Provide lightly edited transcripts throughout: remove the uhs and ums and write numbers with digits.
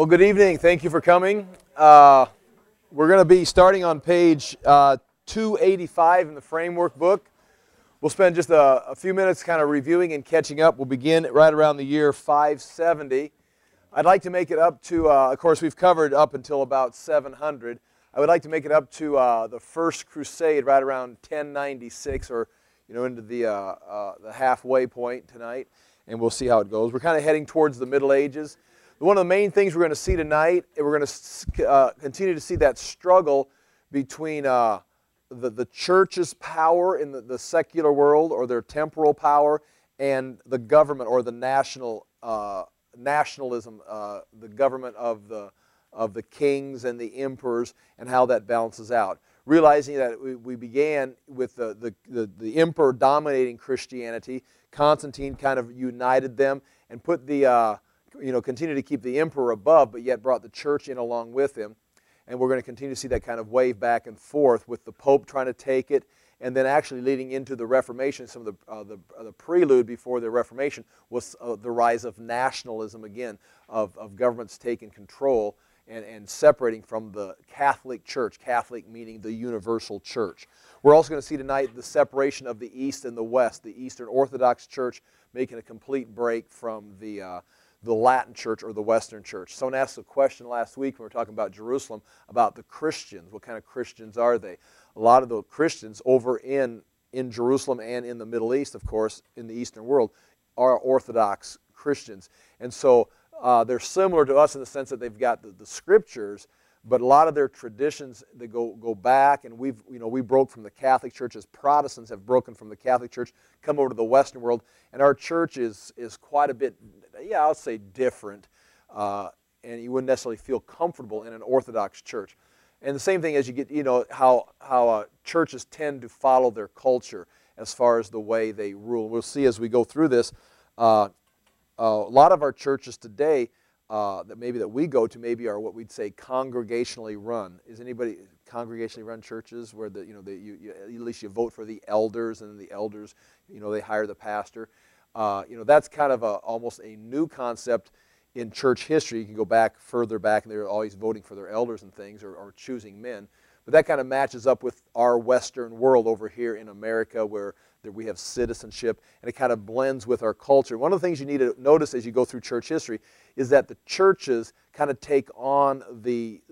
Well, good evening. Thank you for coming. We're going to be starting on page 285 in the framework book. We'll spend just a few minutes kind of reviewing and catching up. We'll begin right around the year 570. I'd like to make it up to, of course, we've covered up until about 700. I would like to make it up to the First Crusade right around 1096, or into the halfway point tonight, and we'll see how it goes. We're kind of heading towards the Middle Ages. One of the main things we're going to see tonight, we're going to continue to see that struggle between the church's power in the secular world, or their temporal power, and the government, or the nationalism, the government of the kings and the emperors, and how that balances out. Realizing that we began with the emperor dominating Christianity. Constantine kind of united them and put continued to keep the emperor above, but yet brought the church in along with him. And we're going to continue to see that kind of wave back and forth, with the Pope trying to take it, and then actually leading into the Reformation. Some of the prelude before the Reformation was the rise of nationalism again, of governments taking control and separating from the Catholic Church, Catholic meaning the universal church. We're also going to see tonight the separation of the East and the West, the Eastern Orthodox Church making a complete break from the Latin Church or the Western Church. Someone asked a question last week when we were talking about Jerusalem, about the Christians. What kind of Christians are they? A lot of the Christians over in Jerusalem and in the Middle East, of course, in the Eastern world, are Orthodox Christians. And so they're similar to us in the sense that they've got the Scriptures, but a lot of their traditions, they go back, and we broke from the Catholic Church, as Protestants have broken from the Catholic Church, come over to the Western world, and our church is quite a bit, I'll say different, and you wouldn't necessarily feel comfortable in an Orthodox church. And the same thing as you get, how churches tend to follow their culture as far as the way they rule. We'll see as we go through this, a lot of our churches today that we go to maybe are what we'd say congregationally run. Is anybody congregationally run churches where at least you vote for the elders, and the elders, they hire the pastor? That's kind of almost a new concept in church history. You can go further back, and they're always voting for their elders and things, or choosing men. But that kind of matches up with our Western world over here in America, where we have citizenship, and it kind of blends with our culture. One of the things you need to notice as you go through church history is that the churches kind of take on the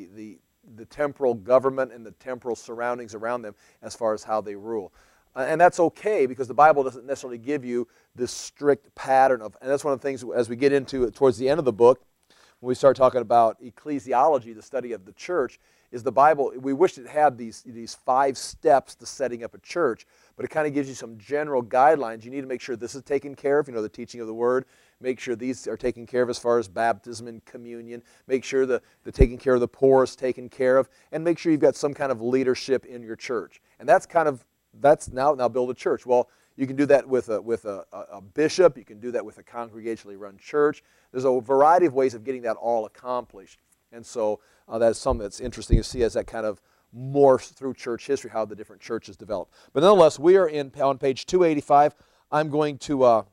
temporal government and the temporal surroundings around them as far as how they rule. And that's okay, because the Bible doesn't necessarily give you this strict pattern and that's one of the things as we get into towards the end of the book, when we start talking about ecclesiology, the study of the church, is the Bible, we wish it had these 5 steps to setting up a church, but it kind of gives you some general guidelines. You need to make sure this is taken care of, the teaching of the Word. Make sure these are taken care of as far as baptism and communion. Make sure the taking care of the poor is taken care of. And make sure you've got some kind of leadership in your church. And that's now build a church. Well, you can do that with a bishop. You can do that with a congregationally run church. There's a variety of ways of getting that all accomplished. And so that's something that's interesting to see as that kind of morphs through church history, how the different churches develop. But nonetheless, we are on page 285. I'm going to, I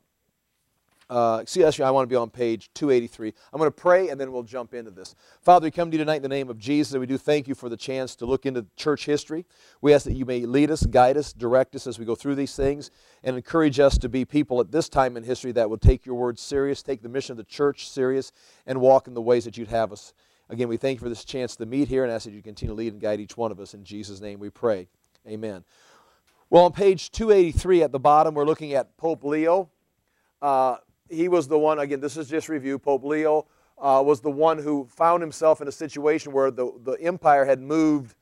want to be on page 283. I'm going to pray, and then we'll jump into this. Father, we come to you tonight in the name of Jesus, and we do thank you for the chance to look into church history. We ask that you may lead us, guide us, direct us as we go through these things, and encourage us to be people at this time in history that will take your word serious, take the mission of the church serious, and walk in the ways that you'd have us. Again, we thank you for this chance to meet here, and ask that you continue to lead and guide each one of us. In Jesus' name we pray. Amen. Well, on page 283 at the bottom, we're looking at Pope Leo. He was the one, again, this is just review. Pope Leo was the one who found himself in a situation where the empire had moved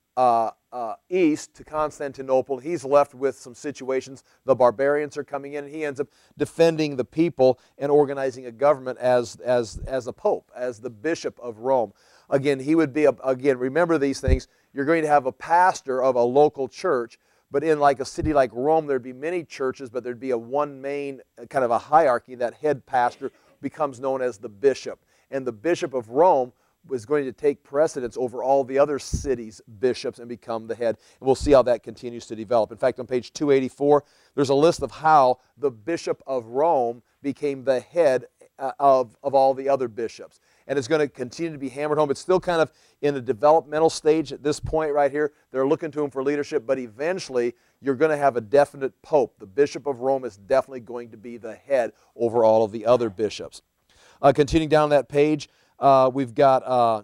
east to Constantinople. He's left with some situations. The barbarians are coming in, and he ends up defending the people and organizing a government as a pope, as the bishop of Rome. Again, he would be, remember these things, you're going to have a pastor of a local church, but in like a city like Rome, there'd be many churches, but there'd be one main kind of a hierarchy. That head pastor becomes known as the bishop. And the bishop of Rome was going to take precedence over all the other cities' bishops and become the head. And we'll see how that continues to develop. In fact, on page 284, there's a list of how the bishop of Rome became the head of all the other bishops. and it's going to continue to be hammered home. It's still kind of in a developmental stage at this point right here. They're looking to him for leadership, but eventually you're going to have a definite pope. The Bishop of Rome is definitely going to be the head over all of the other bishops. Continuing down that page, we've got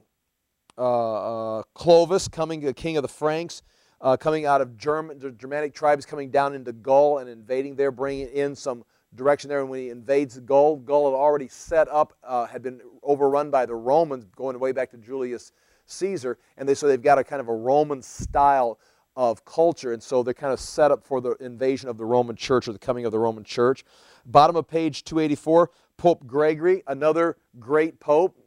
Clovis coming, the king of the Franks, coming out of the Germanic tribes, coming down into Gaul and invading there, bringing in some direction there. And when he invades Gaul, Gaul had already set up, had been overrun by the Romans, going way back to Julius Caesar, and so they've got a kind of a Roman style of culture, and so they're kind of set up for the invasion of the Roman Church, or the coming of the Roman Church. Bottom of page 284, Pope Gregory, another great pope.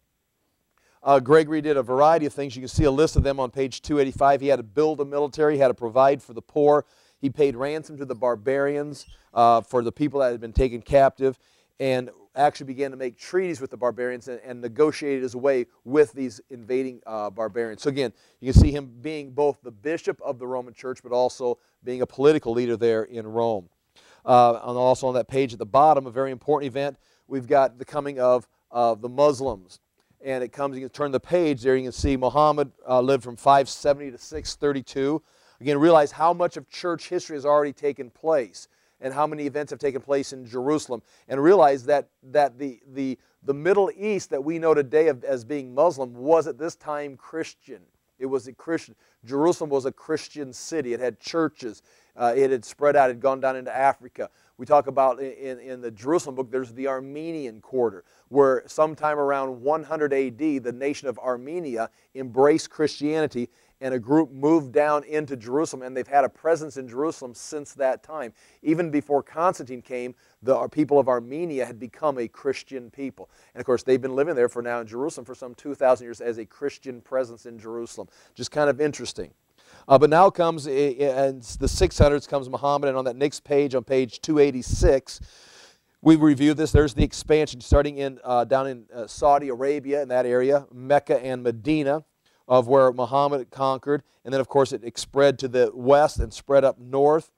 Gregory did a variety of things. You can see a list of them on page 285. He had to build a military, he had to provide for the poor. He paid ransom to the barbarians for the people that had been taken captive, and actually began to make treaties with the barbarians and negotiated his way with these invading barbarians. So again, you can see him being both the bishop of the Roman Church, but also being a political leader there in Rome. And also on that page at the bottom, a very important event, we've got the coming of the Muslims. And it comes, you can turn the page there, you can see Muhammad lived from 570 to 632. Again, realize how much of church history has already taken place and how many events have taken place in Jerusalem. And realize that the Middle East that we know today as being Muslim was at this time Christian. It was a Christian. Jerusalem was a Christian city. It had churches. It had spread out. It had gone down into Africa. We talk about in the Jerusalem book, there's the Armenian quarter, where sometime around 100 AD, the nation of Armenia embraced Christianity, and a group moved down into Jerusalem, and they've had a presence in Jerusalem since that time. Even before Constantine came, the people of Armenia had become a Christian people. And of course, they've been living there for now in Jerusalem for some 2,000 years as a Christian presence in Jerusalem. Just kind of interesting. But now comes, in the 600s comes Muhammad, and on that next page, on page 286, we review this. There's the expansion starting down in Saudi Arabia, in that area, Mecca and Medina, of where Muhammad conquered. And then, of course, it spread to the west and spread up north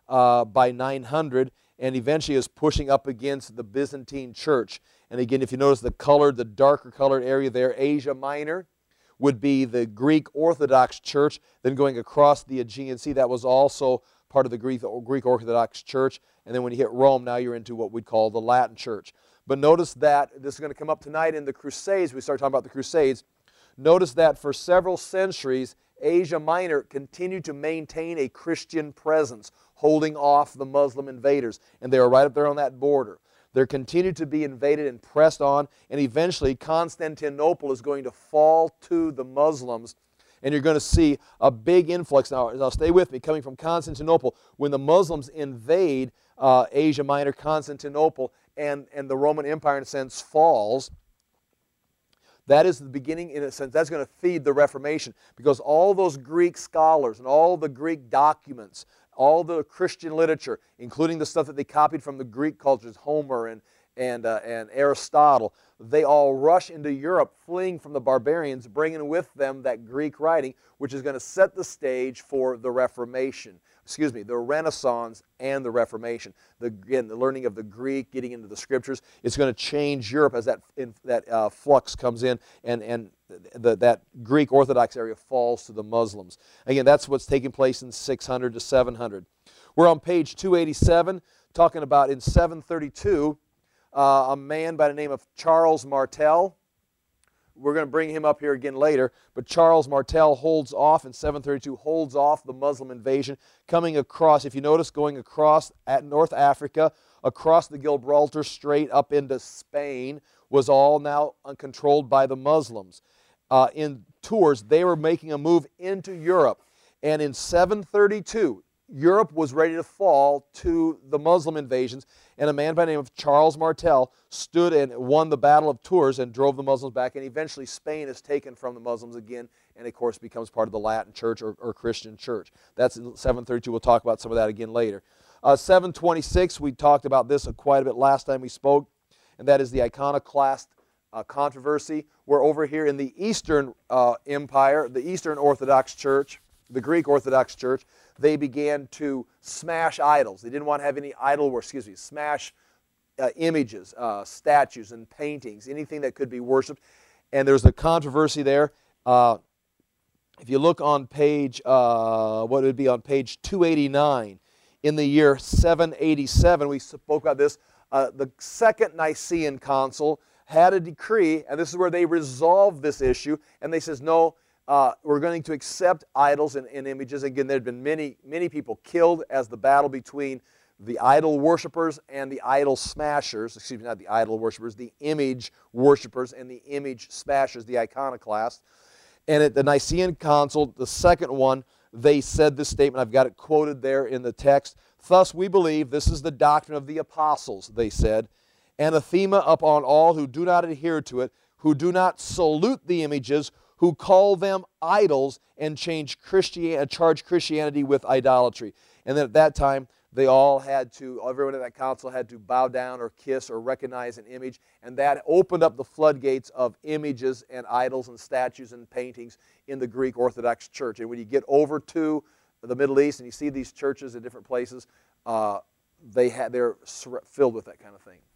by 900, and eventually is pushing up against the Byzantine Church. And again, if you notice the darker colored area there, Asia Minor, would be the Greek Orthodox Church, then going across the Aegean Sea. That was also part of the Greek Orthodox Church. And then when you hit Rome, now you're into what we'd call the Latin Church. But notice that, this is going to come up tonight in the Crusades, we start talking about the Crusades. Notice that for several centuries, Asia Minor continued to maintain a Christian presence, holding off the Muslim invaders. And they were right up there on that border. They're continued to be invaded and pressed on, and eventually Constantinople is going to fall to the Muslims, and you're going to see a big influx. Now stay with me, coming from Constantinople. When the Muslims invade Asia Minor, Constantinople, and the Roman Empire, in a sense, falls, that is the beginning, in a sense, that's going to feed the Reformation, because all those Greek scholars and all the Greek documents, all the Christian literature, including the stuff that they copied from the Greek cultures, Homer and Aristotle, they all rush into Europe, fleeing from the barbarians, bringing with them that Greek writing, which is going to set the stage for the Reformation. Excuse me, the Renaissance and the Reformation. Again, the learning of the Greek, getting into the Scriptures, it's going to change Europe as that flux comes in, and that Greek Orthodox area falls to the Muslims. Again, that's what's taking place in 600 to 700. We're on page 287, talking about in 732, a man by the name of Charles Martel. We're going to bring him up here again later, but Charles Martel holds off in 732, holds off the Muslim invasion, coming across, if you notice, going across at North Africa, across the Gibraltar Strait up into Spain, was all now controlled by the Muslims. In Tours, they were making a move into Europe, and in 732, Europe was ready to fall to the Muslim invasions, and a man by the name of Charles Martel stood and won the Battle of Tours and drove the Muslims back, and eventually Spain is taken from the Muslims again, and of course becomes part of the Latin Church or Christian Church. That's in 732. We'll talk about some of that again later. 726, we talked about this quite a bit last time we spoke, and that is the iconoclast controversy. We're over here in the Eastern Empire, the Eastern Orthodox Church, the Greek Orthodox Church. They began to smash idols. They didn't want to have any idol worship, smash images, statues and paintings, anything that could be worshipped. And there's a controversy there. If you look on page, what would it be on page 289, in the year 787, we spoke about this, the Second Nicene Council had a decree, and this is where they resolved this issue, and they says, no, we're going to accept idols and images. Again, there had been many people killed as the battle between the idol worshipers and the idol smashers, excuse me, not the idol worshipers, the image worshipers and the image smashers, the iconoclasts. And at the Nicene Council, the second one, they said this statement, I've got it quoted there in the text, "Thus we believe, this is the doctrine of the apostles," they said, "anathema upon all who do not adhere to it, who do not salute the images, who call them idols and charge Christianity with idolatry." And then at that time, they all had to, everyone at that council had to bow down or kiss or recognize an image, and that opened up the floodgates of images and idols and statues and paintings in the Greek Orthodox Church. And when you get over to the Middle East and you see these churches in different places, they're filled with that kind of thing.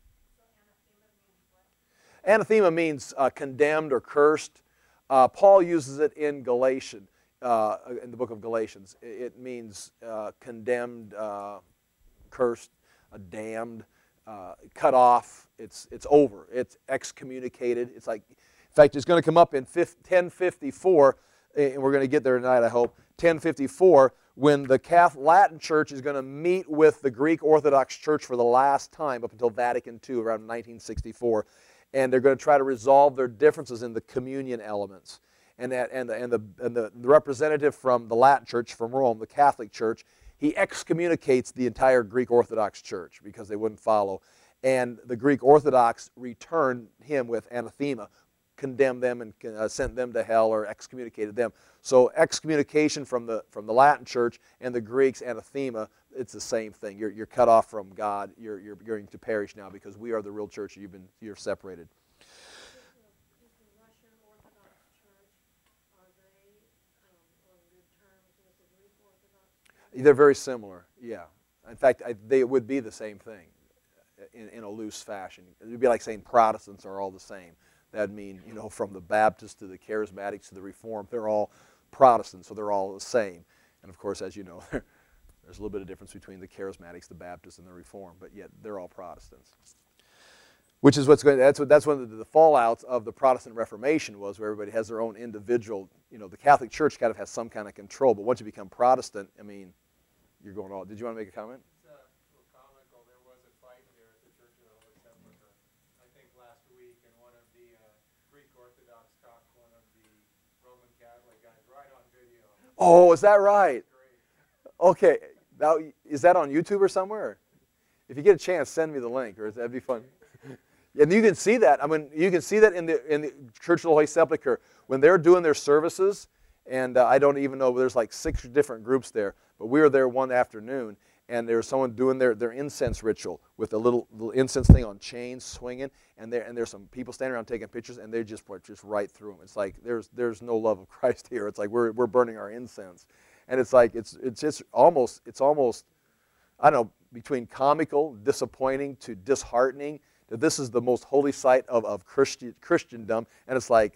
Anathema means condemned or cursed. Paul uses it in Galatians. In the book of Galatians. It means condemned, cursed, damned, cut off. It's over. It's excommunicated. It's like, in fact, it's going to come up in 1054, and we're going to get there tonight, I hope, 1054, when the Catholic Latin Church is going to meet with the Greek Orthodox Church for the last time up until Vatican II, around 1964, and they're going to try to resolve their differences in the communion elements. And the representative from the Latin Church, from Rome, the Catholic Church, he excommunicates the entire Greek Orthodox Church because they wouldn't follow. And the Greek Orthodox returned him with anathema, condemned them and sent them to hell or excommunicated them. So excommunication from the Latin Church and the Greeks, anathema, it's the same thing. You're cut off from God. You're going to perish now because we are the real church. You're separated. They're very similar, yeah. In fact, they would be the same thing in a loose fashion. It would be like saying Protestants are all the same. That would mean, from the Baptists to the Charismatics to the Reformed, they're all Protestants, so they're all the same. And of course, as you know, there's a little bit of difference between the Charismatics, the Baptists, and the Reformed, but yet they're all Protestants. Which is that's one of the fallouts of the Protestant Reformation was, where everybody has their own individual, the Catholic Church kind of has some kind of control, but once you become Protestant, you're going all. Did you want to make a comment? It's a little comical. There was a fight here at the Church of the Holy Sepulchre, I think last week, and one of the Greek Orthodox talked one of the Roman Catholic guys right on video. Oh, is that right? Okay. Now, is that on YouTube or somewhere? If you get a chance, send me the link, or that'd be fun. And you can see that. You can see that in the Church of the Holy Sepulchre when they're doing their services. And I don't even know, there's like 6 different groups there. But we were there one afternoon, and there was someone doing their incense ritual with a little incense thing on chains swinging, and there's some people standing around taking pictures, and they just right through them. It's like there's no love of Christ here. It's like we're burning our incense, and it's like it's almost I don't know, between comical, disappointing to disheartening. That this is the most holy site of Christendom, and it's like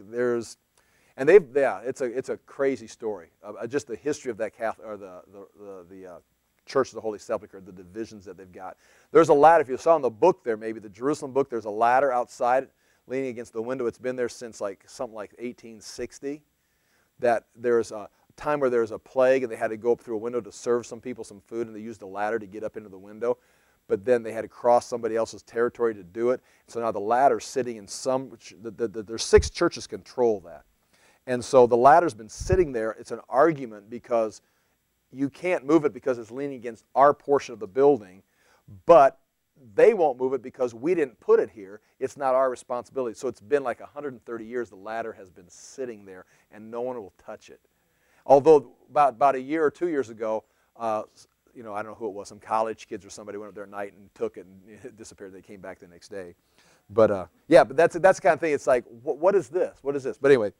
it's a crazy story. Just the history of that Catholic, or the Church of the Holy Sepulchre, the divisions that they've got. There's a ladder. If you saw in the book there, maybe the Jerusalem book, there's a ladder outside leaning against the window. It's been there since something like 1860. That there's a time where there was a plague and they had to go up through a window to serve some people some food, and they used a ladder to get up into the window. But then they had to cross somebody else's territory to do it. So now the ladder's sitting in there's 6 churches control that. And so the ladder's been sitting there. It's an argument because you can't move it because it's leaning against our portion of the building, but they won't move it because we didn't put it here. It's not our responsibility. So it's been like 130 years the ladder has been sitting there, and no one will touch it. Although about a year or 2 years ago, I don't know who it was, some college kids or somebody went up there at night and took it, and it disappeared. They came back the next day. But but that's the kind of thing. It's like, what is this? What is this? But anyway.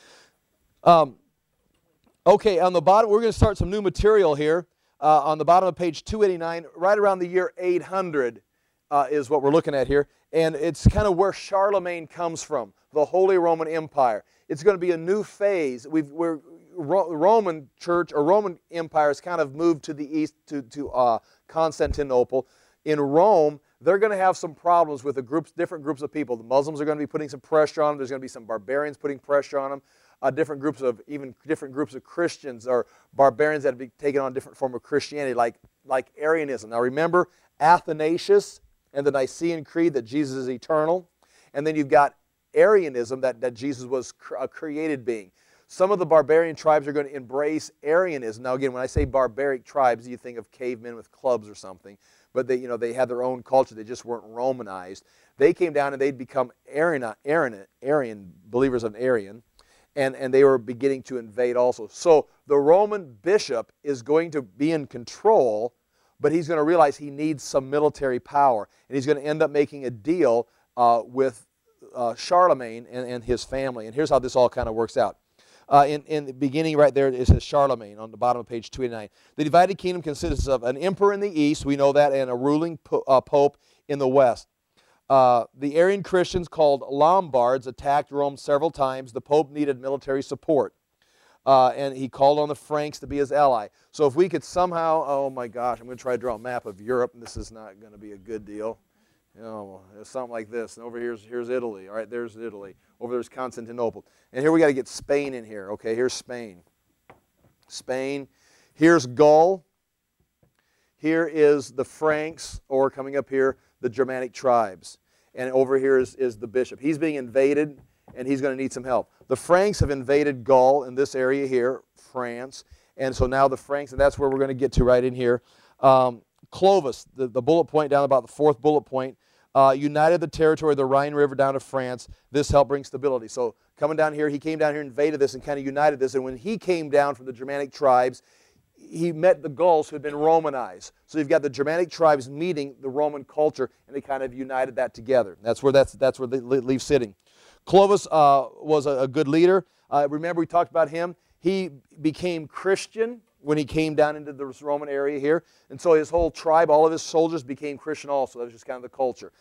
Okay, on the bottom, we're going to start some new material here. On the bottom of page 289, right around the year 800, is what we're looking at here. And it's kind of where Charlemagne comes from, the Holy Roman Empire. It's going to be a new phase. Roman Church or Roman Empire has kind of moved to the east to Constantinople. In Rome, they're going to have some problems with different groups of people. The Muslims are going to be putting some pressure on them. There's going to be some barbarians putting pressure on them. Different groups of Christians or barbarians that have been taken on a different form of Christianity, like Arianism. Now remember Athanasius and the Nicene Creed that Jesus is eternal. And then you've got Arianism, that Jesus was a created being. Some of the barbarian tribes are going to embrace Arianism. Now again, when I say barbaric tribes, you think of cavemen with clubs or something. But they had their own culture. They just weren't Romanized. They came down and they'd become Arian believers of Arian. And they were beginning to invade also. So the Roman bishop is going to be in control, but he's going to realize he needs some military power. And he's going to end up making a deal with Charlemagne and his family. And here's how this all kind of works out. In the beginning right there, it says Charlemagne on the bottom of page 289. The divided kingdom consists of an emperor in the east, we know that, and a ruling pope in the west. The Arian Christians, called Lombards, attacked Rome several times. The Pope needed military support, and he called on the Franks to be his ally. So if we could somehow, oh my gosh, I'm going to try to draw a map of Europe, and this is not going to be a good deal. It's something like this, and over here's Italy. All right, there's Italy. Over there's Constantinople. And here we got to get Spain in here. Okay, here's Spain. Spain. Here's Gaul. Here is the Franks, or coming up here, the Germanic tribes. And over here is the bishop. He's being invaded, and he's going to need some help. The Franks have invaded Gaul in this area here, France. And so now the Franks, and that's where we're going to get to right in here. Clovis, the bullet point down about the fourth bullet point, united the territory of the Rhine River down to France. This helped bring stability. So coming down here, he came down here, invaded this, and kind of united this. And when he came down from the Germanic tribes, he met the Gauls who had been Romanized. So you've got the Germanic tribes meeting the Roman culture, and they kind of united that together. That's where they leave sitting. Clovis was a good leader. Remember we talked about him. He became Christian when he came down into the Roman area here. And so his whole tribe, all of his soldiers became Christian also. That was just kind of the culture.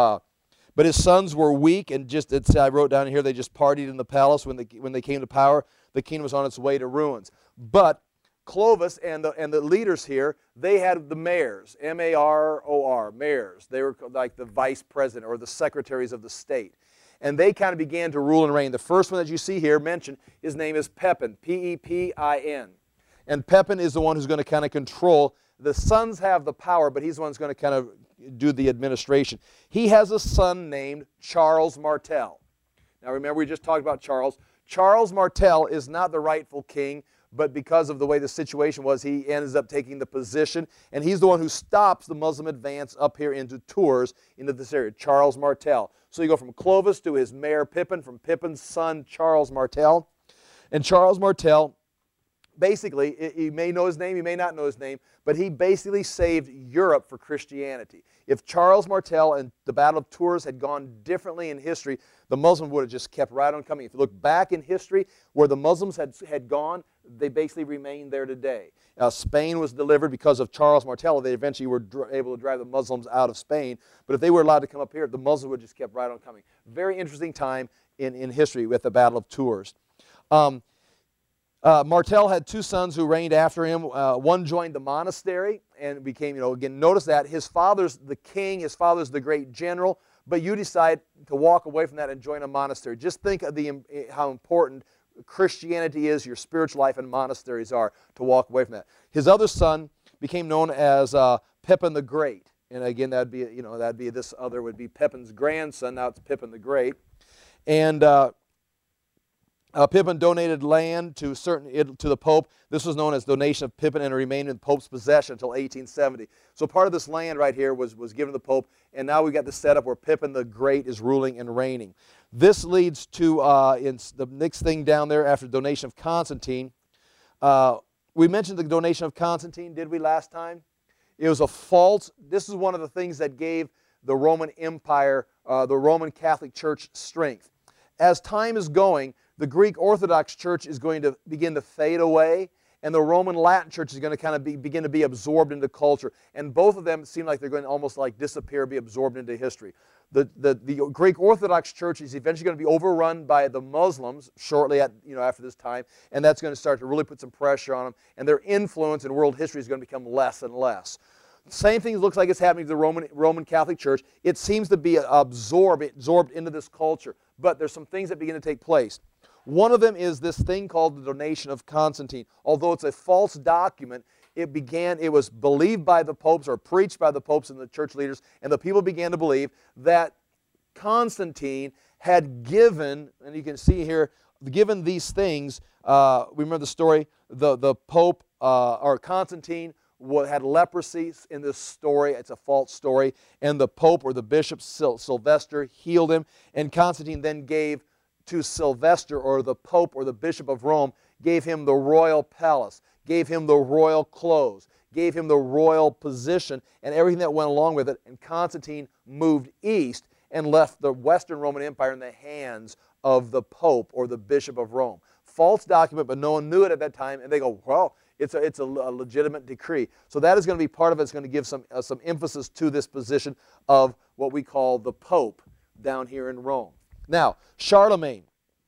But his sons were weak, and I wrote down here, they just partied in the palace when they came to power. The kingdom was on its way to ruins. But Clovis and the leaders here, they had the mayors, M-A-R-O-R, mayors. They were like the vice president or the secretaries of the state. And they kind of began to rule and reign. The first one that you see here mentioned, his name is Pepin, P-E-P-I-N. And Pepin is the one who's going to kind of control. The sons have the power, but he's the one who's going to kind of do the administration. He has a son named Charles Martel. Now remember, we just talked about Charles. Charles Martel is not the rightful king, but because of the way the situation was, he ends up taking the position, and he's the one who stops the Muslim advance up here into Tours, into this area, Charles Martel. So you go from Clovis to his mayor Pippin, from Pippin's son Charles Martel. And Charles Martel, basically, you may know his name, you may not know his name, but he basically saved Europe for Christianity. If Charles Martel and the Battle of Tours had gone differently in history, the Muslims would have just kept right on coming. If you look back in history, where the Muslims had gone, they basically remained there today. Spain was delivered because of Charles Martel. They eventually were able to drive the Muslims out of Spain. But if they were allowed to come up here, the Muslims would have just kept right on coming. Very interesting time in history with the Battle of Tours. Martel had two sons who reigned after him. One joined the monastery and became, again, notice that his father's the king, his father's the great general, but you decide to walk away from that and join a monastery. Just think of how important Christianity is, your spiritual life, and monasteries are, to walk away from that. His other son became known as Pippin the Great. And again, that'd be this other would be Pippin's grandson. Now it's Pippin the Great. And Pippin donated land to the Pope. This was known as donation of Pippin, and it remained in the Pope's possession until 1870. So part of this land right here was given to the Pope, and now we've got the setup where Pippin the Great is ruling and reigning. This leads to in the next thing down there after donation of Constantine. We mentioned the donation of Constantine, did we, last time? It was a false. This is one of the things that gave the Roman Empire, the Roman Catholic Church, strength. As time is going, the Greek Orthodox Church is going to begin to fade away, and the Roman Latin church is going to kind of begin to be absorbed into culture. And both of them seem like they're going to almost like disappear, be absorbed into history. The Greek Orthodox Church is eventually going to be overrun by the Muslims shortly after this time, and that's going to start to really put some pressure on them, and their influence in world history is going to become less and less. Same thing looks like it's happening to the Roman Catholic Church. It seems to be absorbed into this culture, but there's some things that begin to take place. One of them is this thing called the donation of Constantine. Although it's a false document, it was believed by the popes or preached by the popes and the church leaders, and the people began to believe that Constantine had given, and you can see here, given these things. Remember the story, the pope or Constantine had leprosy in this story. It's a false story, and the pope or the bishop Sylvester healed him, and Constantine then gave to Sylvester, or the pope or the bishop of Rome, gave him the royal palace, gave him the royal clothes, gave him the royal position, and everything that went along with it. And Constantine moved east and left the Western Roman Empire in the hands of the pope or the bishop of Rome. False document, but no one knew it at that time, and they go, well, it's a legitimate decree. So that is going to be part of it. It's going to give some emphasis to this position of what we call the pope down here in Rome. Now, Charlemagne.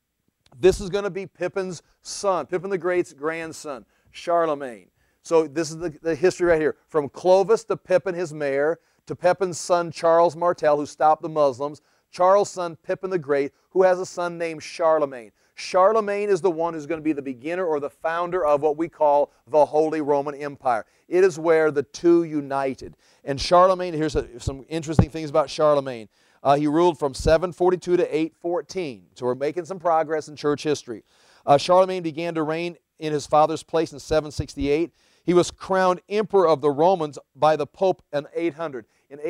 This is going to be Pippin's son, Pippin the Great's grandson, Charlemagne. So this is the history right here. From Clovis to Pippin, his mayor, to Pippin's son, Charles Martel, who stopped the Muslims, Charles' son, Pippin the Great, who has a son named Charlemagne. Charlemagne is the one who's going to be the beginner or the founder of what we call the Holy Roman Empire. It is where the two united. And Charlemagne, here's some interesting things about Charlemagne. He ruled from 742 to 814. So we're making some progress in church history. Charlemagne began to reign in his father's place in 768. He was crowned emperor of the Romans by the Pope in 800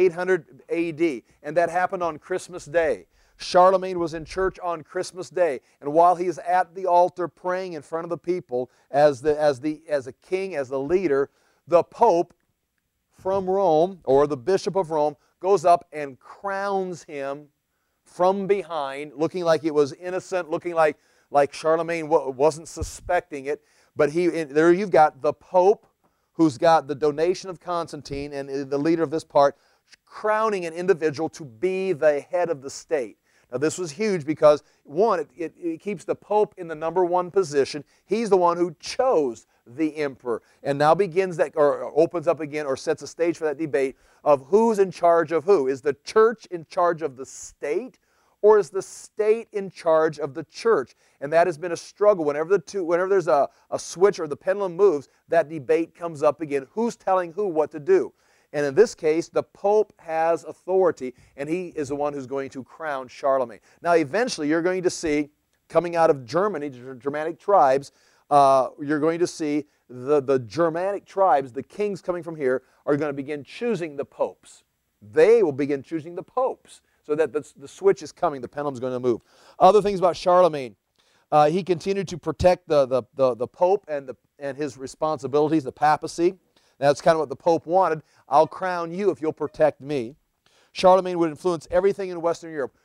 AD. And that happened on Christmas Day. Charlemagne was in church on Christmas Day. And while he's at the altar praying in front of the people as a king, as the leader, the Pope from Rome, or the Bishop of Rome, goes up and crowns him from behind, looking like it was innocent, looking like Charlemagne wasn't suspecting it. But there you've got the Pope, who's got the donation of Constantine, and the leader of this part, crowning an individual to be the head of the state. Now this was huge because, one, it keeps the Pope in the number one position. He's the one who chose the emperor, and now begins that, or opens up again, or sets a stage for that debate of who's in charge of who. Is the church in charge of the state, or is the state in charge of the church? And that has been a struggle. Whenever there's a switch or the pendulum moves, that debate comes up again. Who's telling who what to do? And in this case, the Pope has authority, and he is the one who's going to crown Charlemagne. Now, eventually, you're going to see, coming out of Germany, the Germanic tribes, you're going to see the Germanic tribes, the kings coming from here, are going to begin choosing the popes. They will begin choosing the popes. So that the switch is coming, the pendulum's going to move. Other things about Charlemagne. He continued to protect the Pope and his responsibilities, the papacy. That's kind of what the Pope wanted. I'll crown you if you'll protect me. Charlemagne would influence everything in Western Europe.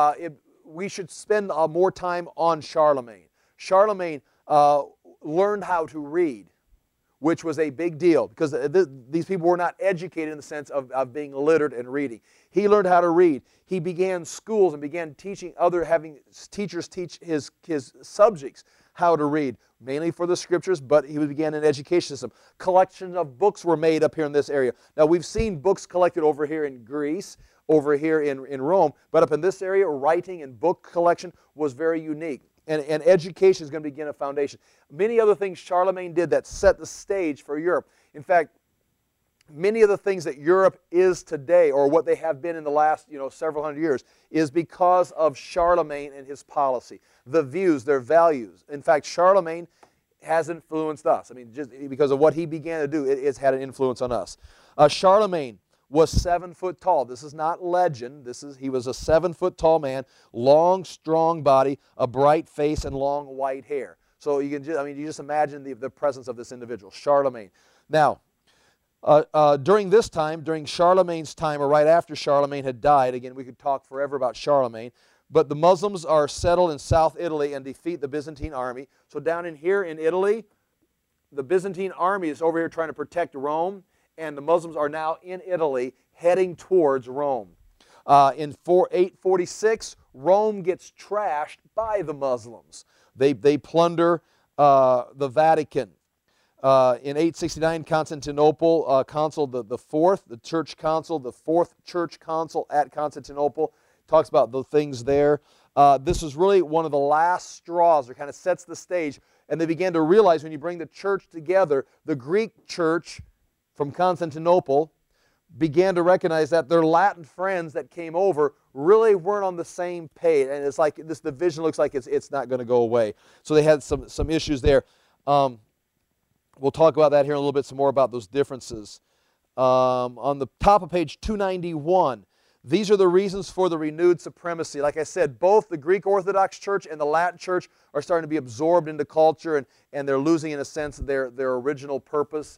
We should spend more time on Charlemagne. Charlemagne learned how to read, which was a big deal because these people were not educated in the sense of being literate and reading. He learned how to read. He began schools and began having teachers teach his subjects how to read, mainly for the scriptures, but he began an education system. Collections of books were made up here in this area. Now, we've seen books collected over here in Greece, over here in Rome, but up in this area, writing and book collection was very unique. And education is going to begin a foundation. Many other things Charlemagne did that set the stage for Europe. In fact, many of the things that Europe is today, or what they have been in the last several hundred years, is because of Charlemagne and his policy. The views, their values. In fact, Charlemagne has influenced us. I mean, just because of what he began to do, it's had an influence on us. Charlemagne was 7 foot tall. This is not legend. He was a 7 foot tall man, long, strong body, a bright face, and long white hair. So you just imagine the presence of this individual, Charlemagne. Now, during this time, during Charlemagne's time, or right after Charlemagne had died, again, we could talk forever about Charlemagne, but the Muslims are settled in South Italy and defeat the Byzantine army. So down in here in Italy, the Byzantine army is over here trying to protect Rome, and the Muslims are now in Italy heading towards Rome. In 846, Rome gets trashed by the Muslims. They plunder the Vatican. In 869, Constantinople, Council the fourth, the Church Council, the fourth Church Council at Constantinople, talks about the things there. This is really one of the last straws, or kind of sets the stage, and they began to realize when you bring the church together, the Greek church from Constantinople began to recognize that their Latin friends that came over really weren't on the same page, and it's like this division looks like it's not going to go away. So they had some issues there. We'll talk about that here in a little bit, some more about those differences. On the top of page 291, these are the reasons for the renewed supremacy. Like I said, both the Greek Orthodox Church and the Latin Church are starting to be absorbed into culture, and they're losing, in a sense, their original purpose.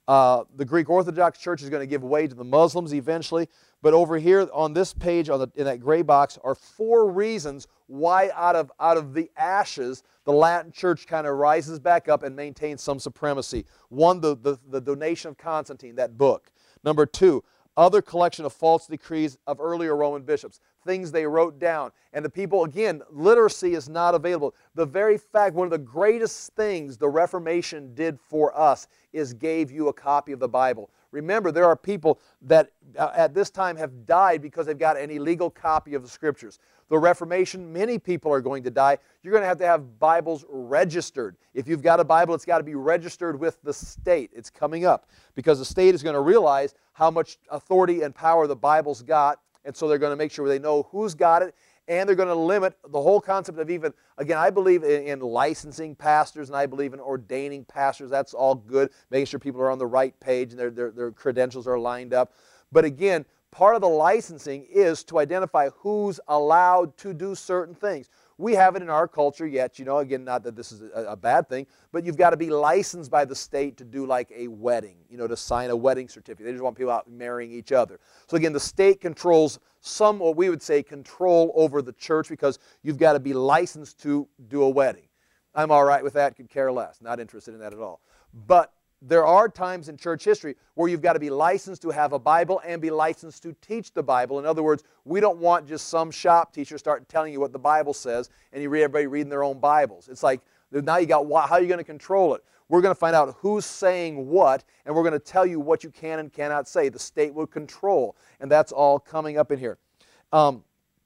The Greek Orthodox Church is going to give way to the Muslims eventually. But over here on this page, in that gray box, are 4 reasons why out of the ashes, the Latin Church kind of rises back up and maintains some supremacy. 1, the donation of Constantine, that book. Number 2, other collection of false decrees of earlier Roman bishops, things they wrote down. And the people, again, literacy is not available. The very fact, one of the greatest things the Reformation did for us is gave you a copy of the Bible. Remember, there are people that at this time have died because they've got an illegal copy of the Scriptures. The Reformation, many people are going to die. You're going to have Bibles registered. If you've got a Bible, it's got to be registered with the state. It's coming up because the state is going to realize how much authority and power the Bible's got, and so they're going to make sure they know who's got it, and they're going to limit the whole concept of even, again, I believe in licensing pastors, and I believe in ordaining pastors. That's all good, making sure people are on the right page and their credentials are lined up. But again, part of the licensing is to identify who's allowed to do certain things. We have it in our culture yet, again, not that this is a bad thing, but you've got to be licensed by the state to do like a wedding, to sign a wedding certificate. They just want people out marrying each other. So again, the state controls some, what we would say, control over the church because you've got to be licensed to do a wedding. I'm all right with that, could care less, not interested in that at all. But there are times in church history where you've got to be licensed to have a Bible and be licensed to teach the Bible. In other words, we don't want just some shop teacher starting telling you what the Bible says and everybody reading their own Bibles. It's like, now you got, how are you going to control it? We're going to find out who's saying what, and we're going to tell you what you can and cannot say. The state will control, and that's all coming up in here. And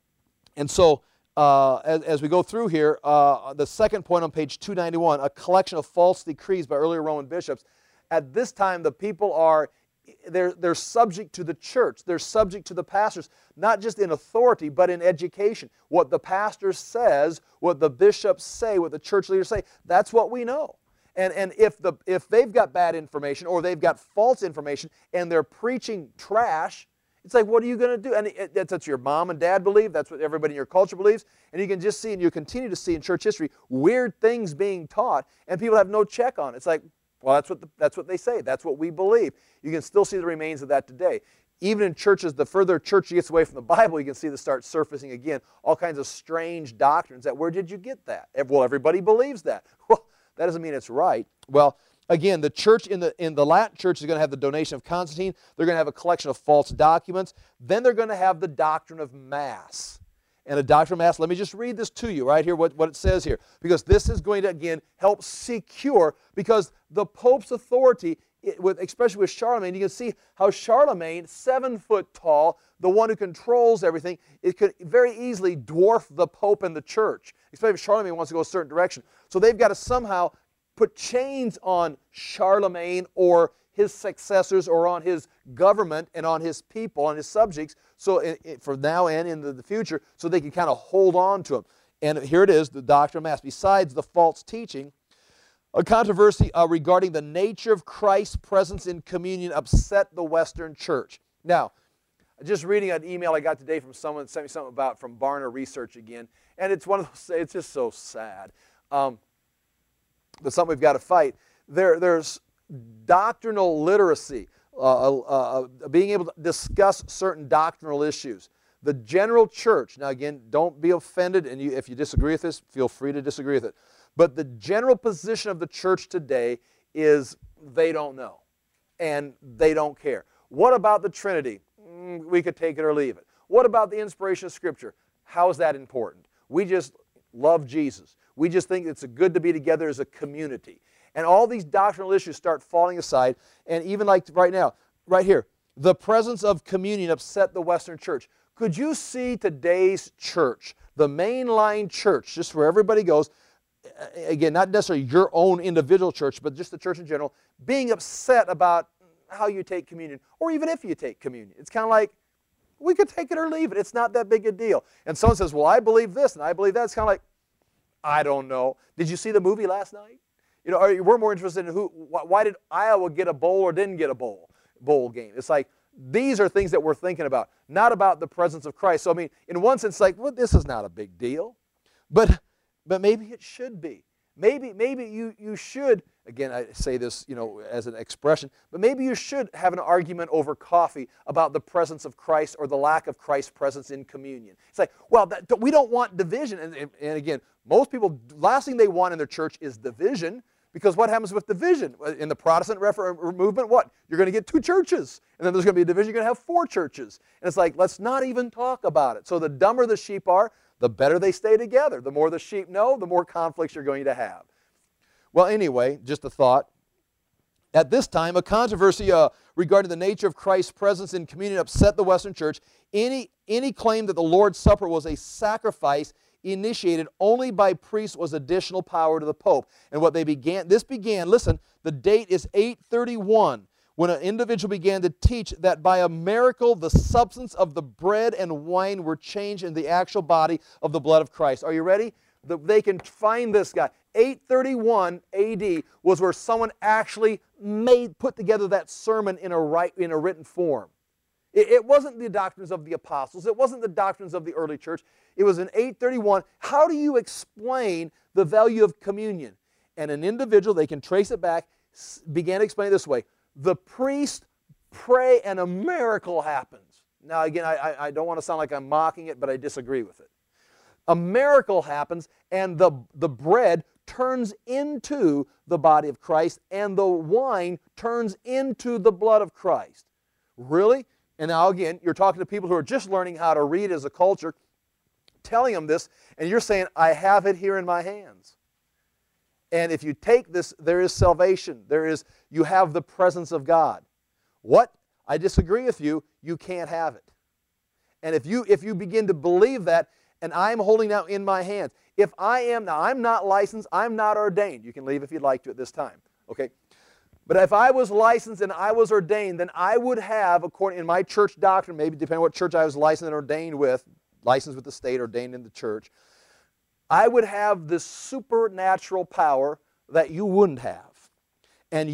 so, as we go through here, the second point on page 291, a collection of false decrees by earlier Roman bishops. At this time, the people they're subject to the church. They're subject to the pastors, not just in authority, but in education. What the pastor says, what the bishops say, what the church leaders say, that's what we know. And if they've got bad information or they've got false information and they're preaching trash, it's like, what are you going to do? And that's what your mom and dad believe. That's what everybody in your culture believes. And you can just see, and you continue to see in church history, weird things being taught, and people have no check on it. It's like, well, that's what they say. That's what we believe. You can still see the remains of that today. Even in churches, the further a church gets away from the Bible, you can see this start surfacing again. All kinds of strange doctrines. Where did you get that? Well, everybody believes that. Well, that doesn't mean it's right. Well, again, the church in the Latin church is going to have the donation of Constantine. They're going to have a collection of false documents. Then they're going to have the doctrine of Mass. And a doctrine of Mass, let me just read this to you right here, what it says here. Because this is going to, again, help secure, because the Pope's authority, especially with Charlemagne, you can see how Charlemagne, 7 foot tall, the one who controls everything, it could very easily dwarf the Pope and the church, especially if Charlemagne wants to go a certain direction. So they've got to somehow put chains on Charlemagne or his successors or on his government and on his people, on his subjects, so for now and in the future, so they can kind of hold on to him. And here it is, the doctrine of Mass. Besides the false teaching, a controversy regarding the nature of Christ's presence in communion upset the Western Church. Now, just reading an email I got today from someone that sent me something about from Barna Research again, and it's one of those, it's just so sad. But something we've got to fight. There's doctrinal literacy, being able to discuss certain doctrinal issues. The general church, now again, don't be offended, and if you disagree with this, feel free to disagree with it. But the general position of the church today is they don't know, and they don't care. What about the Trinity? We could take it or leave it. What about the inspiration of Scripture? How is that important? We just love Jesus. We just think it's good to be together as a community. And all these doctrinal issues start falling aside, and even like right now, right here, the presence of communion upset the Western church. Could you see today's church, the mainline church, just where everybody goes, again, not necessarily your own individual church, but just the church in general, being upset about how you take communion, or even if you take communion? It's kind of like, we could take it or leave it. It's not that big a deal. And someone says, well, I believe this and I believe that. It's kind of like, I don't know. Did you see the movie last night? You know, we're more interested in why did Iowa get a bowl or didn't get a bowl game? It's like, these are things that we're thinking about, not about the presence of Christ. So, I mean, in one sense, like, well, this is not a big deal. But maybe it should be. Maybe you should, again, I say this, you know, as an expression, but maybe you should have an argument over coffee about the presence of Christ or the lack of Christ's presence in communion. It's like, well, we don't want division. And again, most people, last thing they want in their church is division, because what happens with division? In the Protestant movement, what? You're going to get 2 churches, and then there's going to be a division, you're going to have 4 churches. And it's like, let's not even talk about it. So the dumber the sheep are, the better they stay together. The more the sheep know, the more conflicts you're going to have. Well, anyway, just a thought. At this time, a controversy regarding the nature of Christ's presence in communion upset the Western church. Any claim that the Lord's Supper was a sacrifice initiated only by priests was additional power to the Pope. And this began, listen, the date is 831, when an individual began to teach that by a miracle the substance of the bread and wine were changed into the actual body of the blood of Christ. Are you ready? They can find this guy. 831 AD was where someone actually put together that sermon in a written form. It wasn't the doctrines of the apostles. It wasn't the doctrines of the early church. It was in 831. How do you explain the value of communion? And an individual, they can trace it back, began to explain it this way. The priest pray and a miracle happens. Now again, I don't want to sound like I'm mocking it, but I disagree with it. A miracle happens and the bread turns into the body of Christ and the wine turns into the blood of Christ. Really? And now again, you're talking to people who are just learning how to read as a culture, telling them this, and you're saying, I have it here in my hands. And if you take this, there is salvation. You have the presence of God. What? I disagree with you. You can't have it. And if you begin to believe that, and I'm holding now in my hands, now I'm not licensed, I'm not ordained. You can leave if you'd like to at this time. Okay? But if I was licensed and I was ordained, then I would have, according in my church doctrine, maybe depending on what church I was licensed and ordained with, licensed with the state, ordained in the church, I would have this supernatural power that you wouldn't have. And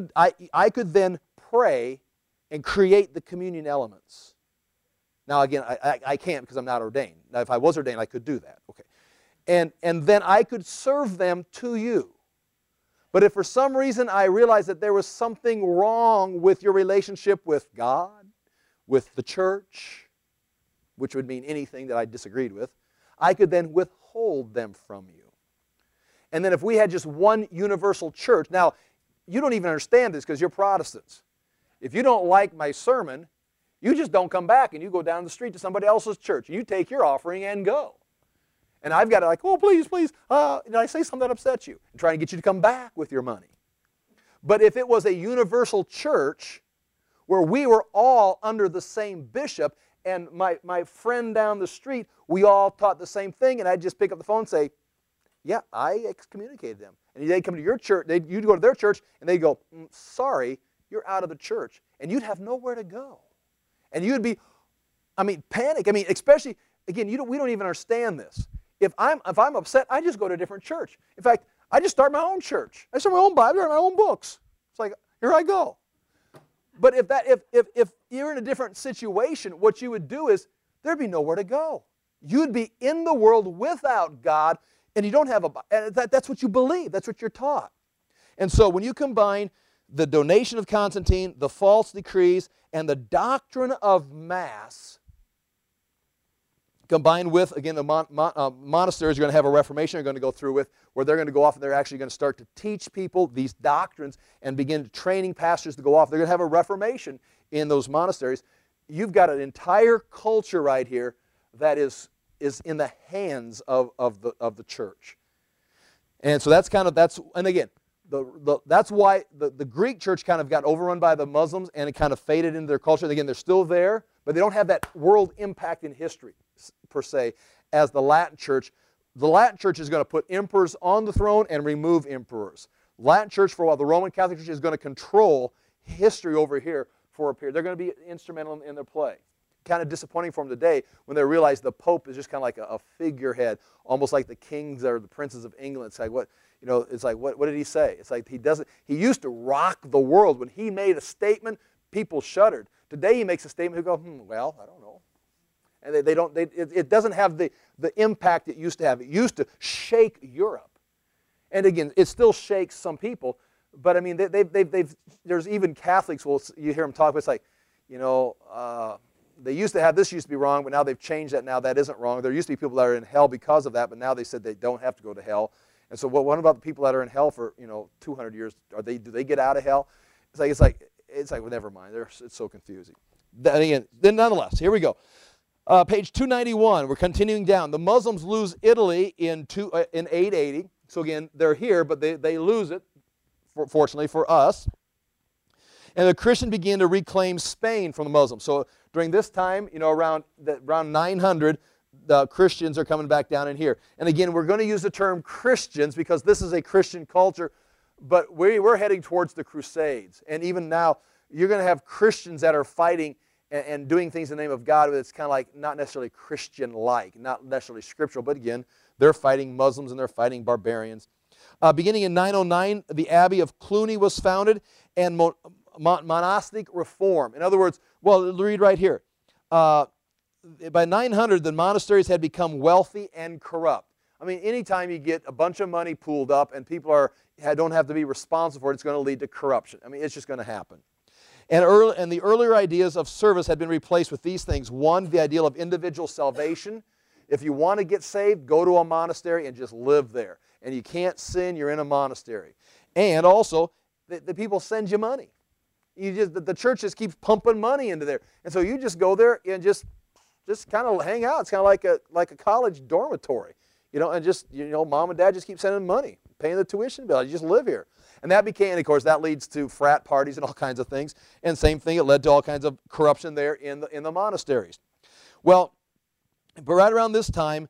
I could then pray and create the communion elements. Now again, I can't because I'm not ordained. Now if I was ordained, I could do that. Okay. And then I could serve them to you. But if for some reason I realized that there was something wrong with your relationship with God, with the church, which would mean anything that I disagreed with, I could then withhold them from you. And then if we had just one universal church, now you don't even understand this because you're Protestants. If you don't like my sermon, you just don't come back and you go down the street to somebody else's church. You take your offering and go. And I've got to like, oh, please, did I say something that upset you? And trying to get you to come back with your money. But if it was a universal church where we were all under the same bishop and my friend down the street, we all taught the same thing, and I'd just pick up the phone and say, yeah, I excommunicated them. And they'd come to your church, you'd go to their church, and they'd go, sorry, you're out of the church. And you'd have nowhere to go. And you'd be, panic. Especially, again, we don't even understand this. If I'm upset, I just go to a different church. In fact, I just start my own church. I start my own Bible, my own books. It's like, here I go. But if you're in a different situation, what you would do is there'd be nowhere to go. You'd be in the world without God, and you don't have that's what you believe. That's what you're taught. And so when you combine the donation of Constantine, the false decrees, and the doctrine of Mass, combined with, again, the monasteries are going to have a reformation they're going to go through with, where they're going to go off and they're actually going to start to teach people these doctrines and begin training pastors to go off. They're going to have a reformation in those monasteries. You've got an entire culture right here that is in the hands of the church. And so and again, that's why the Greek church kind of got overrun by the Muslims and it kind of faded into their culture. And again, they're still there, but they don't have that world impact in history, per se, as the Latin church. The Latin church is going to put emperors on the throne and remove emperors. Latin church, for a while, the Roman Catholic Church is going to control history over here for a period. They're going to be instrumental in their play. Kind of disappointing for them today when they realize the Pope is just kind of like a figurehead, almost like the kings or the princes of England. It's like, what did he say? It's like he used to rock the world. When he made a statement, people shuddered. Today he makes a statement, who go, well, I don't know. And it doesn't have the impact it used to have. It used to shake Europe. And again, it still shakes some people, but I mean, there's even Catholics, you hear them talk, it's like, they used to have, this used to be wrong, but now they've changed that. Now that isn't wrong. There used to be people that are in hell because of that, but now they said they don't have to go to hell. And so what about the people that are in hell for 200 years? Do they get out of hell? It's like well, never mind. It's so confusing. Then nonetheless, here we go. Page 291. We're continuing down. The Muslims lose Italy in 880. So again, they're here, but they lose it. Fortunately for us. And the Christians begin to reclaim Spain from the Muslims. So during this time, around 900, the Christians are coming back down in here. And again, we're going to use the term Christians because this is a Christian culture, but we're heading towards the Crusades. And even now, you're going to have Christians that are fighting and doing things in the name of God, but it's kind of like not necessarily Christian-like, not necessarily scriptural, but again, they're fighting Muslims and they're fighting barbarians. Beginning in 909, the Abbey of Cluny was founded, and monastic reform. In other words, well, read right here. By 900, the monasteries had become wealthy and corrupt. I mean, anytime you get a bunch of money pooled up and people don't have to be responsible for it, it's going to lead to corruption. I mean, it's just going to happen. And the earlier ideas of service had been replaced with these things. One, the ideal of individual salvation. If you want to get saved, go to a monastery and just live there. And you can't sin, you're in a monastery. And also, the people send you money. The church just keeps pumping money into there. And so you just go there and just kind of hang out. It's kind of like a college dormitory. And just, mom and dad just keep sending money, paying the tuition bill. You just live here. And of course, that leads to frat parties and all kinds of things. And same thing, it led to all kinds of corruption there in the monasteries. Well, but right around this time,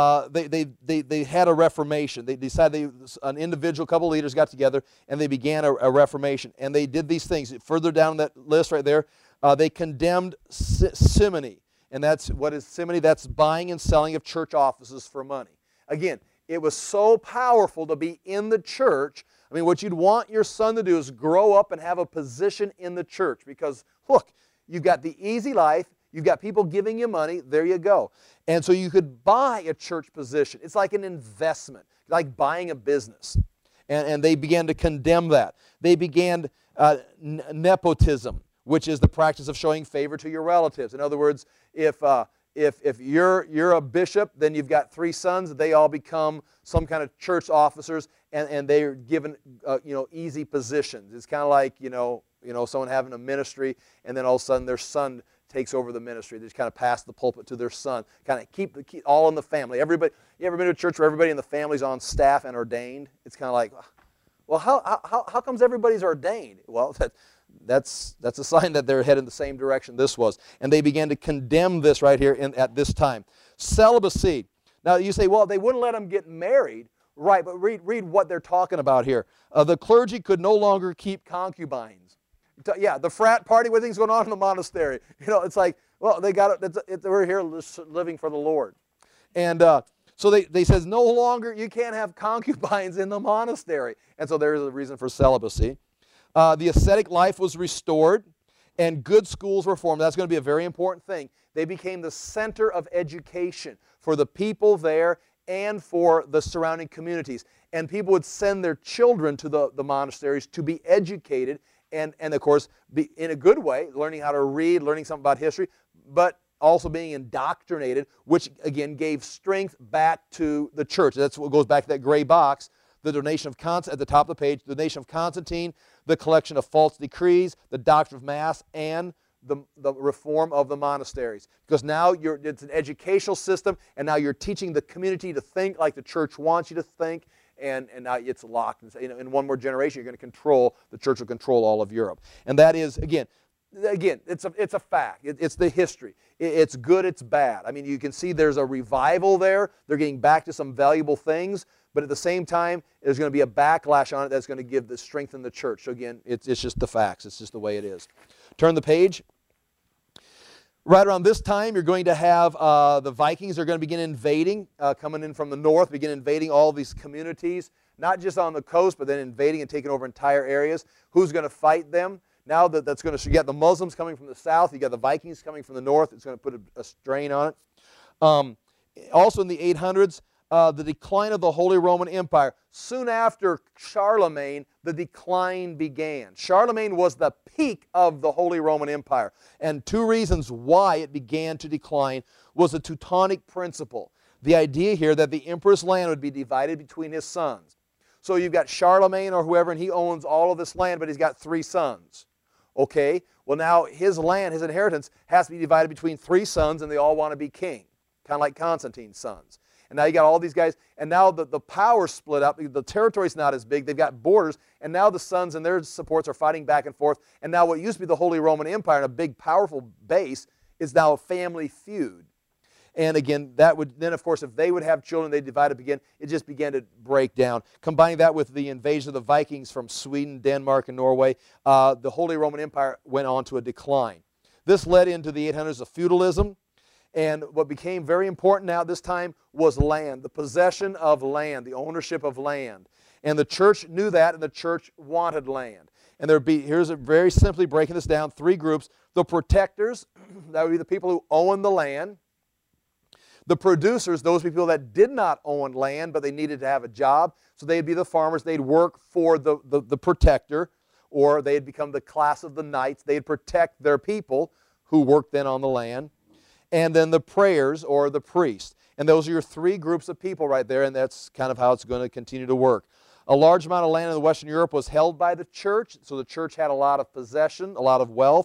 they had a reformation. They decided, an individual, couple of leaders got together, and they began a reformation. And they did these things. Further down that list right there, they condemned simony. And what is simony? That's buying and selling of church offices for money. Again, it was so powerful to be in the church. I mean, what you'd want your son to do is grow up and have a position in the church. Because, look, you've got the easy life. You've got people giving you money. There you go. And so you could buy a church position. It's like an investment, like buying a business. And they began to condemn that. They began nepotism, which is the practice of showing favor to your relatives. In other words, if you're a bishop, then you've got 3 sons. They all become some kind of church officers, and they're given easy positions. It's kind of like someone having a ministry, and then all of a sudden their son takes over the ministry. They just kind of pass the pulpit to their son. Kind of keep all in the family. Everybody, you ever been to a church where everybody in the family's on staff and ordained? It's kind of like, well, how comes everybody's ordained? Well, that's a sign that they're heading the same direction this was. And they began to condemn this right here at this time. Celibacy. Now you say, well, they wouldn't let them get married. Right, but read what they're talking about here. The clergy could no longer keep concubines. Yeah, the frat party, what things going on in the monastery. It's like, well, we're here living for the Lord. And so they says, no longer, you can't have concubines in the monastery. And so there is a reason for celibacy. The ascetic life was restored, and good schools were formed. That's going to be a very important thing. They became the center of education for the people there and for the surrounding communities. And people would send their children to the monasteries to be educated and of course, be in a good way, learning how to read, learning something about history. But also being indoctrinated, which again gave strength back to the church. That's what goes back to that gray box, the donation of at the top of the page, the donation of Constantine, the collection of false decrees, the doctrine of Mass, and the reform of the monasteries. Because now it's an educational system, and now you're teaching the community to think like the church wants you to think, and now it's locked. In one more generation, you're going to control, the church will control all of Europe. And that is, again, it's a fact. It's the history. It's good, it's bad. I mean, you can see there's a revival there. They're getting back to some valuable things, but at the same time, there's going to be a backlash on it that's going to give the strength in the church. So again, it's just the facts. It's just the way it is. Turn the page. Right around this time, you're going to have the Vikings are going to begin invading, coming in from the north, begin invading all these communities, not just on the coast, but then invading and taking over entire areas. Who's going to fight them? Now that's going to, you got the Muslims coming from the south, you got the Vikings coming from the north. It's going to put a strain on it. Also in the 800s, the decline of the Holy Roman Empire. Soon after Charlemagne, the decline began. Charlemagne was the peak of the Holy Roman Empire. And two reasons why it began to decline was the Teutonic principle. The idea here that the emperor's land would be divided between his sons. So you've got Charlemagne or whoever, and he owns all of this land, but he's got 3 sons. Okay, well now his land, his inheritance, has to be divided between 3 sons, and they all want to be king, kind of like Constantine's sons. And now you got all these guys, and now the power split up. The territory's not as big. They've got borders, and now the sons and their supports are fighting back and forth. And now what used to be the Holy Roman Empire and a big, powerful base is now a family feud. And again, that would then, of course, if they would have children, they divide up again. It just began to break down. Combining that with the invasion of the Vikings from Sweden, Denmark, and Norway, the Holy Roman Empire went on to a decline. This led into the 800s of feudalism. And what became very important now at this time was land, the possession of land, the ownership of land. And the church knew that, and the church wanted land. And here's very simply breaking this down, 3 groups. The protectors, that would be the people who own the land. The producers, those people that did not own land, but they needed to have a job. So they'd be the farmers. They'd work for the protector, or they'd become the class of the knights. They'd protect their people who worked then on the land. And then the prayers, or the priests. And those are your 3 groups of people right there, and that's kind of how it's going to continue to work. A large amount of land in Western Europe was held by the church, so the church had a lot of possession, a lot of wealth.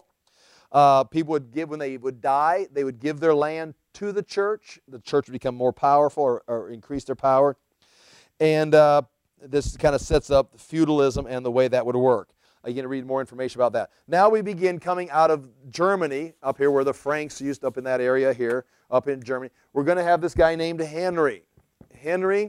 People would give, when they would die, they would give their land to the church. The church would become more powerful, or increase their power. And this kind of sets up feudalism and the way that would work. You're going to read more information about that. Now we begin coming out of Germany, up here where the Franks used, up in that area here, up in Germany. We're going to have this guy named Henry. Henry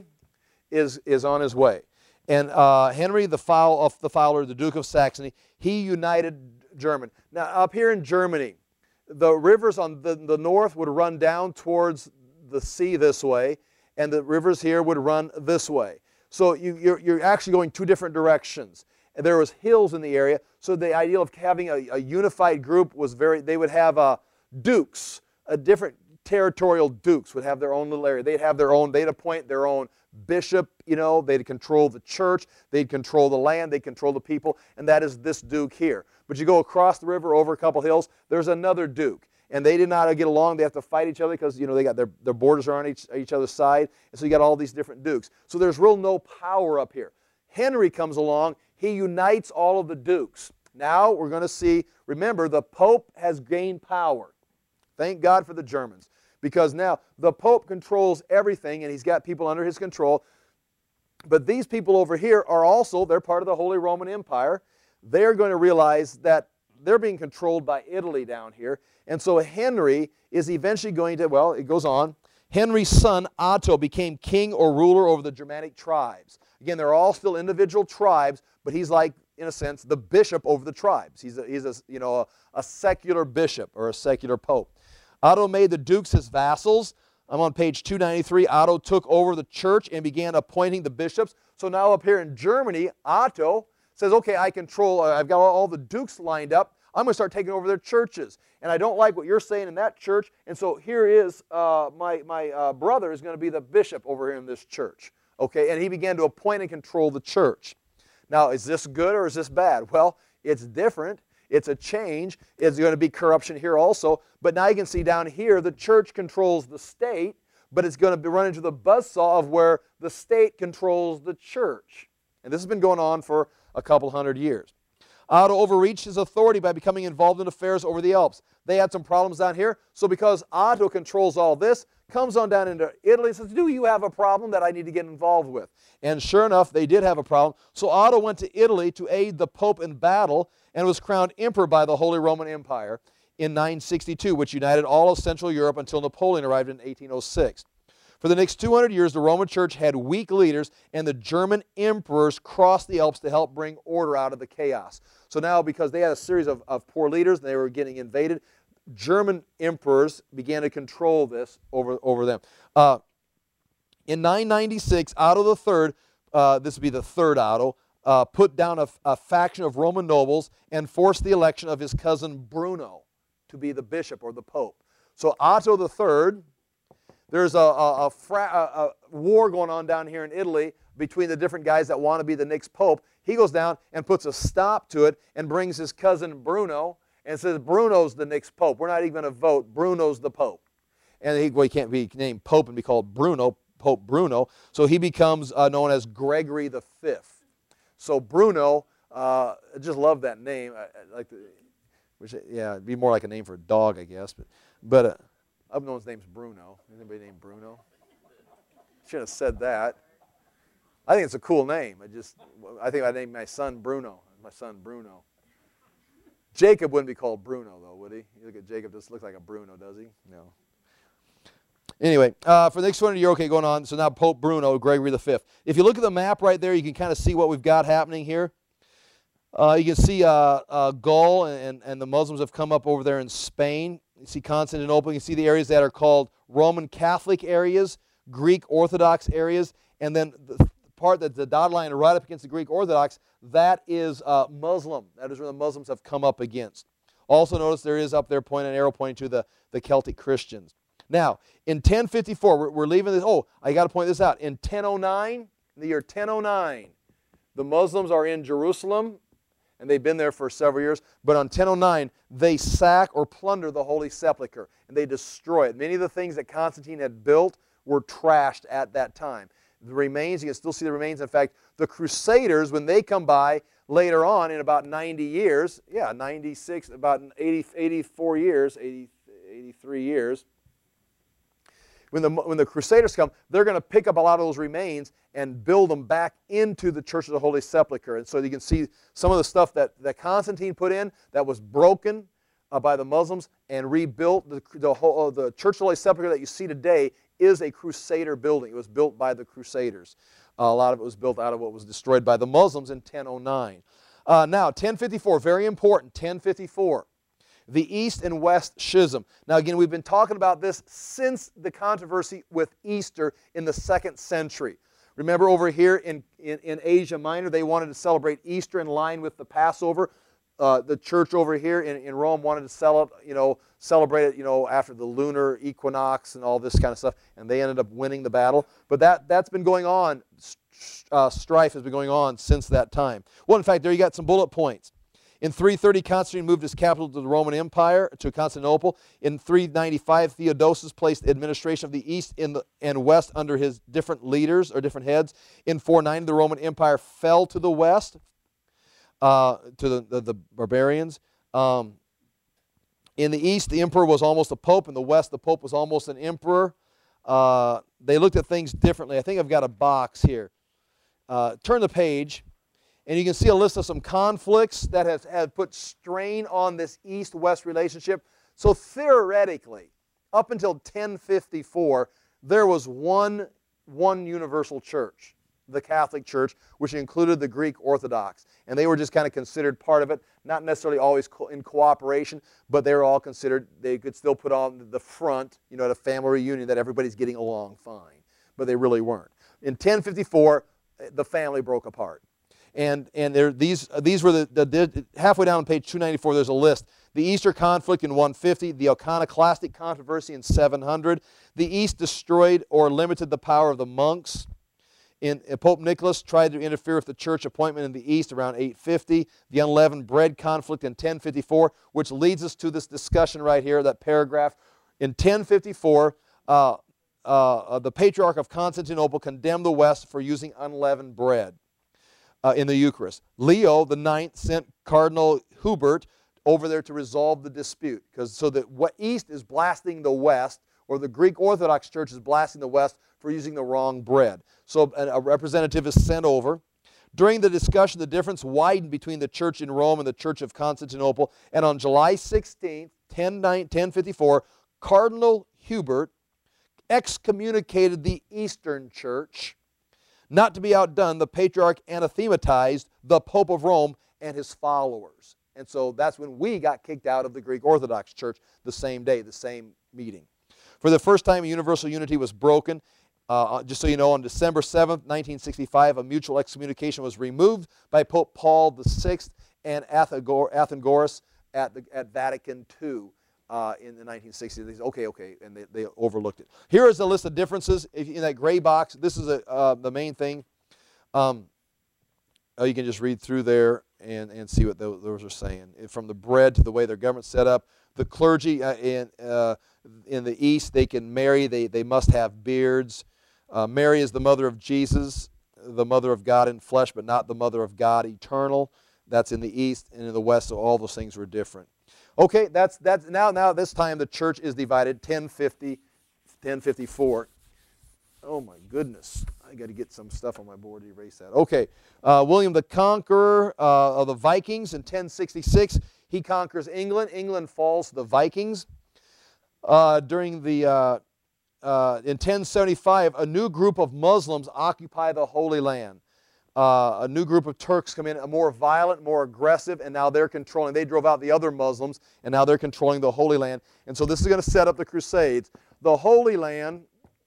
is on his way. And Henry the Fowler, the Duke of Saxony, he united Germany. Now up here in Germany, the rivers on the north would run down towards the sea this way, and the rivers here would run this way. So you're actually going 2 different directions. And there was hills in the area, so the idea of having a unified group was they would have dukes, different territorial dukes would have their own little area. They'd appoint their own bishop, they'd control the church, they'd control the land, they'd control the people, and that is this duke here. But you go across the river, over a couple hills, there's another duke. And they did not get along. They have to fight each other because, they got their borders are on each other's side. And so you got all these different dukes. So there's no power up here. Henry comes along. He unites all of the dukes. Now we're going to see, remember, the Pope has gained power. Thank God for the Germans. Because now the Pope controls everything, and he's got people under his control. But these people over here are also, they're part of the Holy Roman Empire. They're going to realize that they're being controlled by Italy down here. And so Henry is eventually going to, well, it goes on. Henry's son Otto became king or ruler over the Germanic tribes. Again, they're all still individual tribes, but he's like, in a sense, the bishop over the tribes. He's a secular bishop or a secular pope. Otto made the dukes his vassals. I'm on page 293. Otto took over the church and began appointing the bishops. So now up here in Germany, Otto says, okay, I've got all the dukes lined up. I'm going to start taking over their churches. And I don't like what you're saying in that church. And so here is my brother is going to be the bishop over here in this church. Okay, and he began to appoint and control the church. Now, is this good or is this bad? Well, it's different. It's a change. It's going to be corruption here also. But now you can see down here the church controls the state, but it's going to run into the buzzsaw of where the state controls the church. And this has been going on for a couple hundred years. Otto overreached his authority by becoming involved in affairs over the Alps. They had some problems down here, so because Otto controls all this, comes on down into Italy and says, do you have a problem that I need to get involved with? And sure enough, they did have a problem. So Otto went to Italy to aid the Pope in battle and was crowned emperor by the Holy Roman Empire in 962, which united all of Central Europe until Napoleon arrived in 1806. For the next 200 years, the Roman Church had weak leaders, and the German emperors crossed the Alps to help bring order out of the chaos. So now, because they had a series of poor leaders, and they were getting invaded, German emperors began to control this over them. In 996, Otto III, this would be the third Otto, put down a faction of Roman nobles and forced the election of his cousin Bruno to be the bishop or the pope. So Otto III, there's a war going on down here in Italy between the different guys that want to be the next pope. He goes down and puts a stop to it and brings his cousin Bruno and says, Bruno's the next pope. We're not even going to vote. Bruno's the pope. And he can't be named pope and be called Bruno, Pope Bruno. So he becomes known as Gregory the Fifth. So Bruno, I just love that name. It'd be more like a name for a dog, I guess. But I've known his name's Bruno. Anybody named Bruno? Should have said that. I think it's a cool name. I think I named my son Bruno. My son Bruno. Jacob wouldn't be called Bruno, though, would he? You look at Jacob, just looks like a Bruno, does he? No. Anyway, for the next 200 years, okay, going on. So now Pope Bruno, Gregory V. If you look at the map right there, you can kind of see what we've got happening here. You can see Gaul and the Muslims have come up over there in Spain. You see Constantinople. You can see the areas that are called Roman Catholic areas, Greek Orthodox areas, and then the part that the dotted line right up against the Greek Orthodox, that is Muslim. That is where the Muslims have come up against. Also notice there is up there an arrow pointing to the Celtic Christians. Now, in 1054, we're leaving this. Oh, I got to point this out. In 1009, in the year 1009, the Muslims are in Jerusalem, and they've been there for several years. But on 1009, they sack or plunder the Holy Sepulchre, and they destroy it. Many of the things that Constantine had built were trashed at that time. The remains, you can still see the remains. In fact, the Crusaders, when they come by later on in about 90 years, 96, about 84 years, 83 years, when the Crusaders come, they're going to pick up a lot of those remains and build them back into the Church of the Holy Sepulchre. And so you can see some of the stuff that Constantine put in that was broken by the Muslims and rebuilt. The Church of the Holy Sepulchre that you see today is a Crusader building. It was built by the Crusaders. A lot of it was built out of what was destroyed by the Muslims in 1009. Now, 1054, very important, 1054. The East and West Schism. Now again, we've been talking about this since the controversy with Easter in the 2nd century. Remember over here in Asia Minor, they wanted to celebrate Easter in line with the Passover. The church over here in Rome wanted to celebrate it, after the lunar equinox and all this kind of stuff, and they ended up winning the battle. But that's been going on. Strife has been going on since that time. Well, in fact, there you got some bullet points. In 330, Constantine moved his capital to the Roman Empire, to Constantinople. In 395, Theodosius placed administration of the East and West under his different leaders or different heads. In 490, the Roman Empire fell to the west, to the barbarians. In the East, the emperor was almost a pope. In the West, the pope was almost an emperor. They looked at things differently. I think I've got a box here. Turn the page. And you can see a list of some conflicts that have put strain on this East-West relationship. So theoretically, up until 1054, there was one universal church, the Catholic Church, which included the Greek Orthodox. And they were just kind of considered part of it, not necessarily always in cooperation, but they were all considered, they could still put on the front, at a family reunion, that everybody's getting along fine. But they really weren't. In 1054, the family broke apart. And these were the halfway down on page 294, there's a list. The Easter conflict in 150, the iconoclastic controversy in 700. The East destroyed or limited the power of the monks Pope Nicholas tried to interfere with the church appointment in the East around 850. The unleavened bread conflict in 1054, which leads us to this discussion right here, that paragraph. In 1054, the Patriarch of Constantinople condemned the West for using unleavened bread in the Eucharist. Leo the Ninth sent Cardinal Hubert over there to resolve the dispute, so that what East is blasting the West, or the Greek Orthodox Church is blasting the West for using the wrong bread. So a representative is sent over. During the discussion, the difference widened between the church in Rome and the Church of Constantinople, and on July 16th, 1054, Cardinal Hubert excommunicated the Eastern Church. Not to be outdone, the Patriarch anathematized the Pope of Rome and his followers. And so that's when we got kicked out of the Greek Orthodox Church the same day, the same meeting. For the first time, universal unity was broken. Just so you know, on December 7th, 1965, a mutual excommunication was removed by Pope Paul VI and Athenagoras at Vatican II in the 1960s. They said, okay, and they overlooked it. Here is a list of differences in that gray box. This is the main thing. You can just read through there and see what those are saying. From the bread to the way their government's set up. The clergy in the East, they can marry. They must have beards. Mary is the mother of Jesus, the mother of God in flesh, but not the mother of God eternal. That's in the East, and in the West, so all those things were different. Okay, that's now this time the church is divided, 1054. Oh my goodness, I got to get some stuff on my board to erase that. Okay, William the Conqueror of the Vikings in 1066, he conquers England. England falls to the Vikings. In 1075, a new group of Muslims occupy the Holy Land. A new group of Turks come in, a more violent, more aggressive, and now they're controlling. They drove out the other Muslims, and now they're controlling the Holy Land. And so this is going to set up the Crusades. The Holy Land,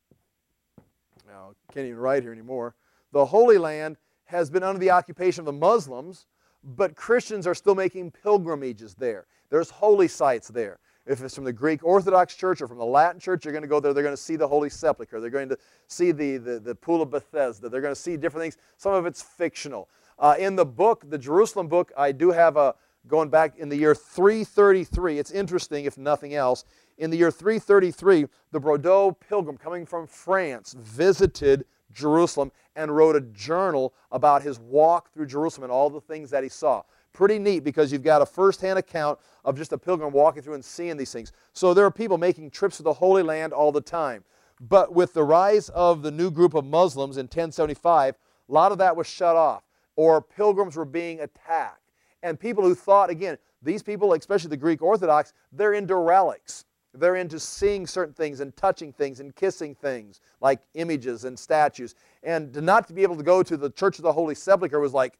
now I can't even write here anymore. The Holy Land has been under the occupation of the Muslims, but Christians are still making pilgrimages there. There's holy sites there. If it's from the Greek Orthodox Church or from the Latin Church, you're going to go there. They're going to see the Holy Sepulchre. They're going to see the Pool of Bethesda. They're going to see different things. Some of it's fictional. In the book, the Jerusalem book, I do have going back in the year 333. It's interesting, if nothing else. In the year 333, the Bordeaux pilgrim coming from France visited Jerusalem and wrote a journal about his walk through Jerusalem and all the things that he saw. Pretty neat, because you've got a first-hand account of just a pilgrim walking through and seeing these things. So there are people making trips to the Holy Land all the time. But with the rise of the new group of Muslims in 1075, a lot of that was shut off, or pilgrims were being attacked. And people who thought, again, these people, especially the Greek Orthodox, they're into relics. They're into seeing certain things and touching things and kissing things, like images and statues. And not to be able to go to the Church of the Holy Sepulchre was like,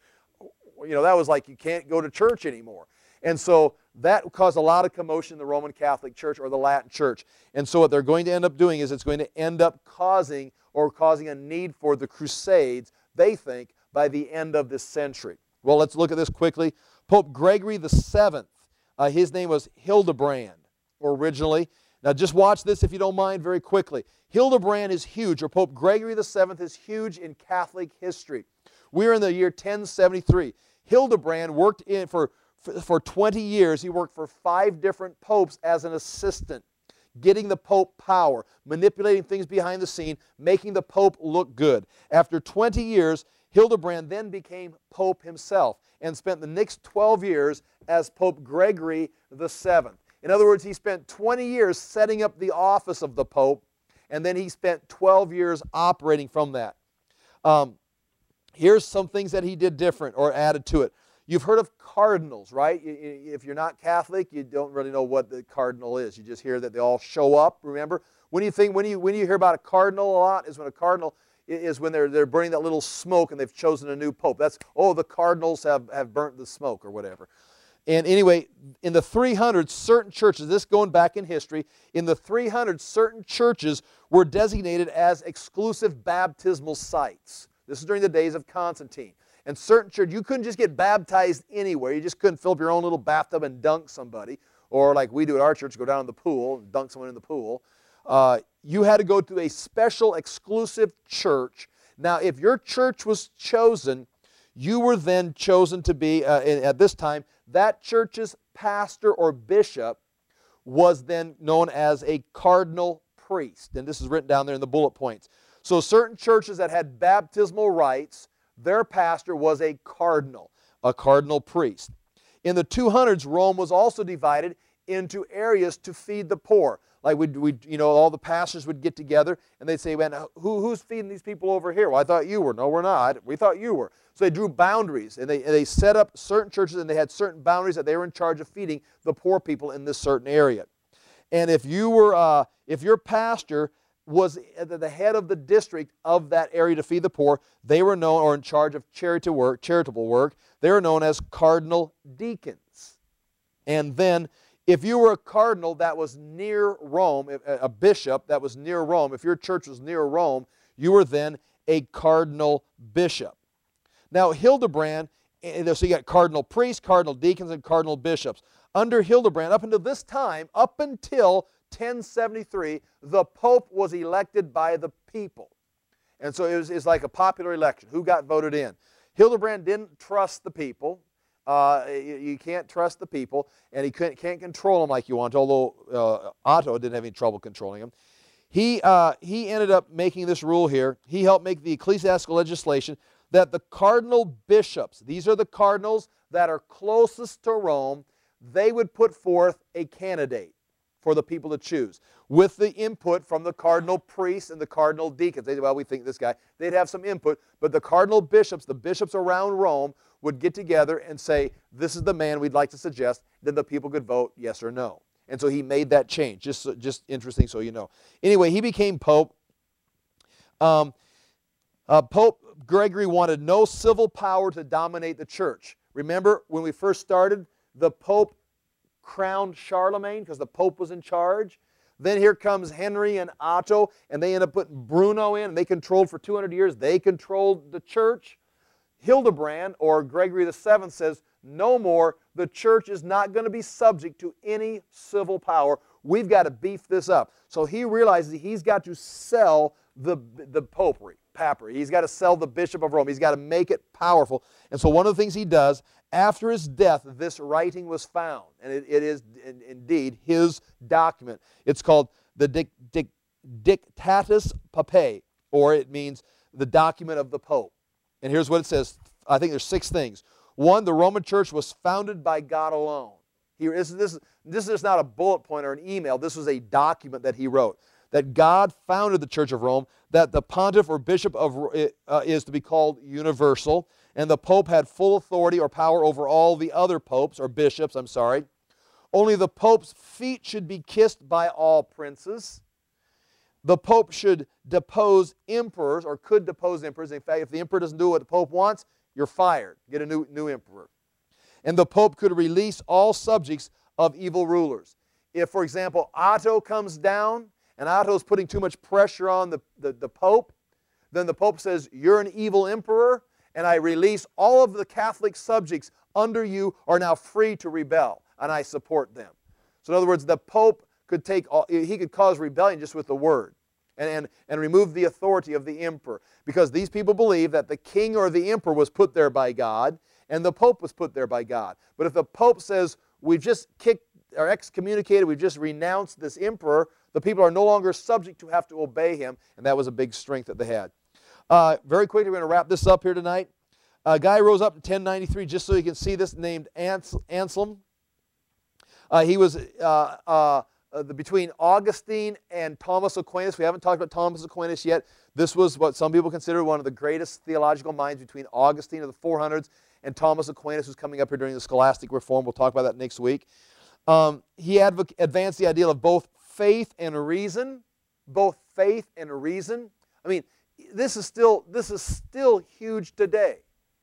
that was like you can't go to church anymore. And so that caused a lot of commotion in the Roman Catholic Church or the Latin Church. And so what they're going to end up doing is it's going to end up causing a need for the Crusades, they think, by the end of this century. Well, let's look at this quickly. Pope Gregory VII, his name was Hildebrand originally. Now just watch this if you don't mind very quickly. Hildebrand is huge, or Pope Gregory VII is huge in Catholic history. We're in the year 1073. Hildebrand worked for 20 years. He worked for 5 different popes as an assistant, getting the pope power, manipulating things behind the scene, making the pope look good. After 20 years, Hildebrand then became pope himself and spent the next 12 years as Pope Gregory VII. In other words, he spent 20 years setting up the office of the pope, and then he spent 12 years operating from that. Here's some things that he did different or added to it. You've heard of cardinals, right? If you're not Catholic, you don't really know what the cardinal is. You just hear that they all show up, remember? When you hear about a cardinal a lot is when a cardinal is when they're burning that little smoke and they've chosen a new pope. That's, the cardinals have burnt the smoke or whatever. And anyway, in the 300s, certain churches, this going back in history, in the 300s, certain churches were designated as exclusive baptismal sites. This is during the days of Constantine. And certain churches, you couldn't just get baptized anywhere. You just couldn't fill up your own little bathtub and dunk somebody. Or like we do at our church, go down in the pool and dunk someone in the pool. You had to go to a special exclusive church Now, if your church was chosen, you were then chosen to be, at this time, that church's pastor or bishop was then known as a cardinal priest. And this is written down there in the bullet points. So certain churches that had baptismal rites, their pastor was a cardinal priest. In the 200s, Rome was also divided into areas to feed the poor. Like all the pastors would get together and they'd say, man, who's feeding these people over here? Well, I thought you were. No, we're not. We thought you were. So they drew boundaries, and they set up certain churches, and they had certain boundaries that they were in charge of feeding the poor people in this certain area. And if your pastor was at the head of the district of that area to feed the poor, they were known, or in charge of charitable work, they were known as cardinal deacons. And then if you were a cardinal that was near Rome, a bishop that was near Rome, if your church was near Rome, you were then a cardinal bishop. Now Hildebrand, so you got cardinal priests, cardinal deacons, and cardinal bishops. Under Hildebrand, up until this time, up until 1073, the Pope was elected by the people. And so it's like a popular election. Who got voted in? Hildebrand didn't trust the people. You can't trust the people, and he can't control them like you want, although Otto didn't have any trouble controlling them. He ended up making this rule here. He helped make the ecclesiastical legislation that the cardinal bishops, these are the cardinals that are closest to Rome, they would put forth a candidate for the people to choose, with the input from the cardinal priests and the cardinal deacons. They said, well, we think this guy. They'd have some input, but the cardinal bishops, the bishops around Rome, would get together and say, this is the man we'd like to suggest. Then the people could vote yes or no. And so he made that change. Just interesting so you know. Anyway, he became Pope. Pope Gregory wanted no civil power to dominate the church. Remember, when we first started, the Pope crowned Charlemagne because the Pope was in charge. Then here comes Henry and Otto, and they end up putting Bruno in, and they controlled for 200 years. They controlled the church. Hildebrand, or Gregory VII, says, no more. The church is not going to be subject to any civil power. We've got to beef this up. So he realizes he's got to sell the papery. He's got to sell the Bishop of Rome. He's got to make it powerful. And so one of the things he does, after his death, this writing was found. And it is indeed his document. It's called the Dictatus Papae, or it means the document of the Pope. And here's what it says. I think there's 6 things. 1, the Roman Church was founded by God alone. This is not a bullet point or an email. This was a document that he wrote. That God founded the Church of Rome, that the pontiff or bishop is to be called universal, and the Pope had full authority or power over all the other popes, or bishops, I'm sorry. Only the Pope's feet should be kissed by all princes. The Pope should depose emperors, or could depose emperors. In fact, if the emperor doesn't do what the Pope wants, you're fired. Get a new emperor. And the Pope could release all subjects of evil rulers. If, for example, Otto comes down, and Otto's putting too much pressure on the Pope, then the Pope says, you're an evil emperor, and I release all of the Catholic subjects under you are now free to rebel, and I support them. So in other words, the Pope could he could cause rebellion just with the word, and remove the authority of the emperor, because these people believe that the king or the emperor was put there by God, and the Pope was put there by God. But if the Pope says, we've just excommunicated, we've just renounced this emperor, the people are no longer subject to have to obey him, and that was a big strength that they had. Very quickly, we're going to wrap this up here tonight. A guy rose up in 1093, just so you can see this, named Anselm. He was between Augustine and Thomas Aquinas. We haven't talked about Thomas Aquinas yet. This was what some people consider one of the greatest theological minds, between Augustine of the 400s and Thomas Aquinas, who's coming up here during the Scholastic Reform. We'll talk about that next week. He advanced the idea of both faith and reason. Both faith and reason. I mean, this is still huge today.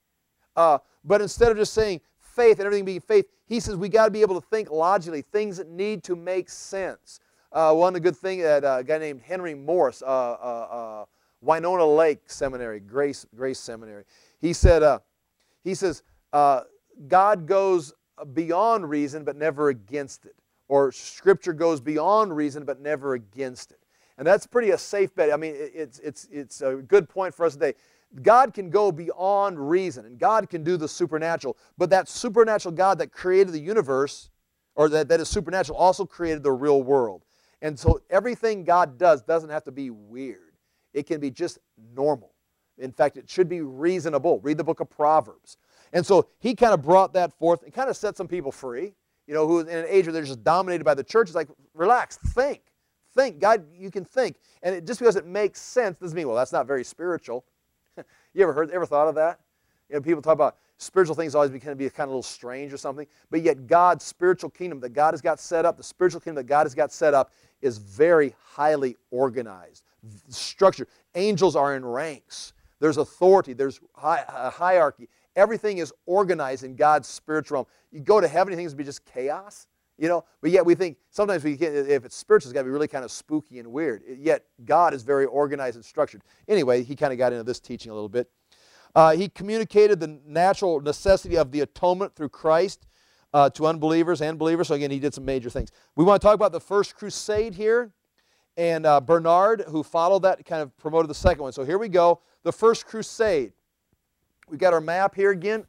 But instead of just saying faith and everything being faith, he says we got to be able to think logically, things that need to make sense. One good thing that a guy named Henry Morris, Winona Lake Seminary, Grace Seminary, he says God goes beyond reason but never against it, or Scripture goes beyond reason but never against it. And that's pretty a safe bet. I mean, it's a good point for us today. God can go beyond reason, and God can do the supernatural. But that supernatural God that created the universe, or that is supernatural, also created the real world. And so everything God does doesn't have to be weird. It can be just normal. In fact, it should be reasonable. Read the book of Proverbs. And so he kind of brought that forth and kind of set some people free, you know, who in an age where they're just dominated by the church. It's like, relax, think. Think. God, you can think. And just because it makes sense doesn't mean, well, that's not very spiritual. You ever thought of that? You know, people talk about spiritual things always can be kind of a little strange or something, but yet God's spiritual kingdom that God has got set up, the spiritual kingdom that God has got set up is very highly organized, structured. Angels are in ranks. There's authority. There's a hierarchy. Everything is organized in God's spiritual realm. You go to heaven, things would be just chaos, you know, but yet we think sometimes if it's spiritual, it's got to be really kind of spooky and weird. Yet God is very organized and structured. Anyway, he kind of got into this teaching a little bit. He communicated the natural necessity of the atonement through Christ to unbelievers and believers. So again, he did some major things. We want to talk about the first crusade here. And Bernard, who followed that, kind of promoted the second one. So here we go. The first crusade. We've got our map here again.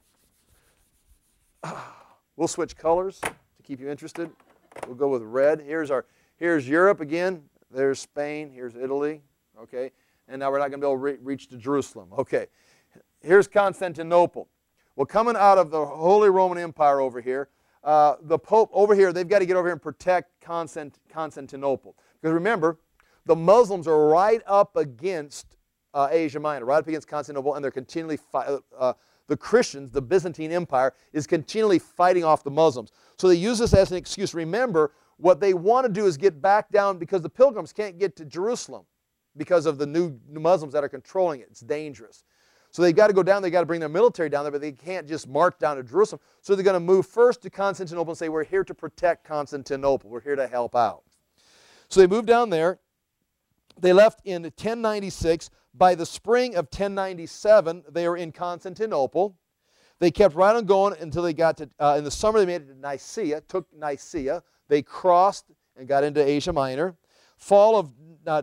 We'll switch colors to keep you interested. We'll go with red. Here's Europe again. There's Spain. Here's Italy. Okay. And now we're not going to be able to reach to Jerusalem. Okay. Here's Constantinople. Well, coming out of the Holy Roman Empire over here, the Pope over here, they've got to get over here and protect Constantinople. Because remember, the Muslims are right up against Asia Minor, right up against Constantinople, and they're continually the Christians, the Byzantine Empire, is continually fighting off the Muslims. So they use this as an excuse. Remember, what they want to do is get back down because the pilgrims can't get to Jerusalem because of the new Muslims that are controlling it. It's dangerous. So they've got to go down, they've got to bring their military down there, but they can't just march down to Jerusalem. So they're going to move first to Constantinople and say, we're here to protect Constantinople. We're here to help out. So they moved down there. They left in 1096. By the spring of 1097, they were in Constantinople. They kept right on going until they got to, in the summer they made it to Nicaea, took Nicaea. They crossed and got into Asia Minor. Fall of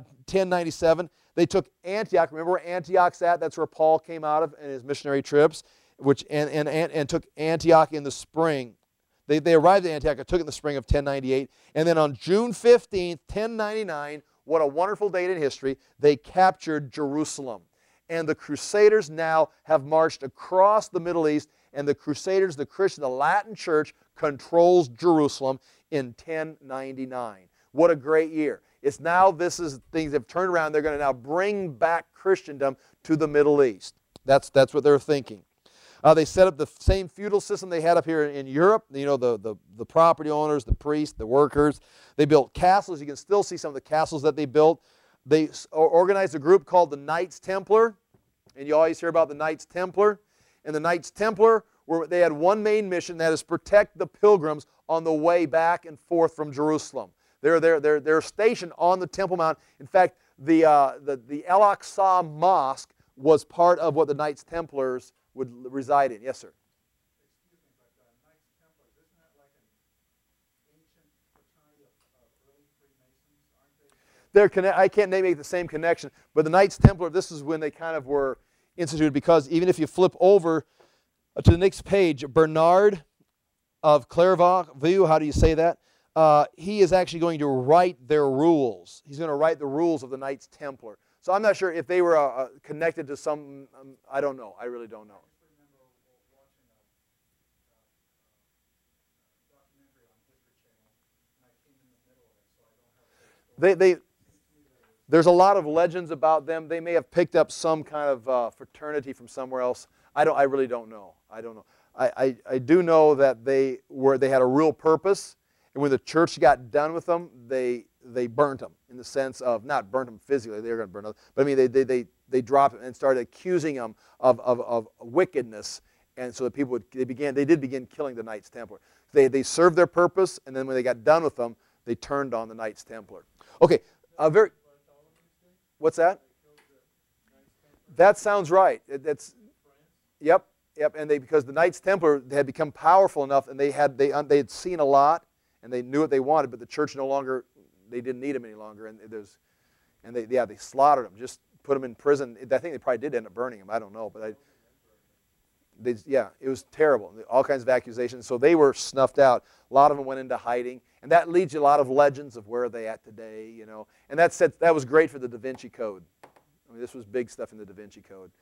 1097, they took Antioch. Remember where Antioch's at? That's where Paul came out of in his missionary trips, and took Antioch in the spring. They arrived at Antioch, took it in the spring of 1098, and then on June 15th, 1099, what a wonderful date in history, they captured Jerusalem. And the Crusaders now have marched across the Middle East, and the Crusaders, the Christian, the Latin Church, controls Jerusalem in 1099. What a great year. It's now, things have turned around. They're going to now bring back Christendom to the Middle East. That's what they're thinking. They set up the same feudal system they had up here in Europe. You know, the property owners, the priests, the workers. They built castles. You can still see some of the castles that they built. They organized a group called the Knights Templar. And you always hear about the Knights Templar. And the Knights Templar, they had one main mission, that is protect the pilgrims on the way back and forth from Jerusalem. They're stationed on the Temple Mount. In fact, the Al-Aqsa Mosque was part of what the Knights Templars would reside in. Yes, sir. Excuse me, but Knights Templars, isn't that like an ancient fraternity of early Freemasons, aren't they? I can't make the same connection, but the Knights Templar, this is when they kind of were instituted, because even if you flip over to the next page, Bernard of Clairvaux, how do you say that? He is actually going to write their rules. He's going to write the rules of the Knights Templar. So I'm not sure if they were connected to some, I don't know. I really don't know. I just remember watching a documentary on History Channel, and I came in the middle of it, so I don't have a There's a lot of legends about them. They may have picked up some kind of fraternity from somewhere else. I really don't know. I don't know. I do know that they had a real purpose, and when the church got done with them, they burnt them, in the sense of, not burnt them physically, they were going to burn them, but I mean they dropped them and started accusing them of wickedness, and so that people they did begin killing the Knights Templar. They served their purpose, and then when they got done with them, they turned on the Knights Templar. Okay, what's that? That sounds right. Yep, and because the Knights Templar had become powerful enough, and they had seen a lot, and they knew what they wanted, but the church no longer, they didn't need them any longer, and And they slaughtered them, just put them in prison. I think they probably did end up burning them. I don't know, but it was terrible. All kinds of accusations. So they were snuffed out. A lot of them went into hiding, and that leads you a lot of legends of where are they at today, you know. And that was great for the Da Vinci Code. I mean, this was big stuff in the Da Vinci Code.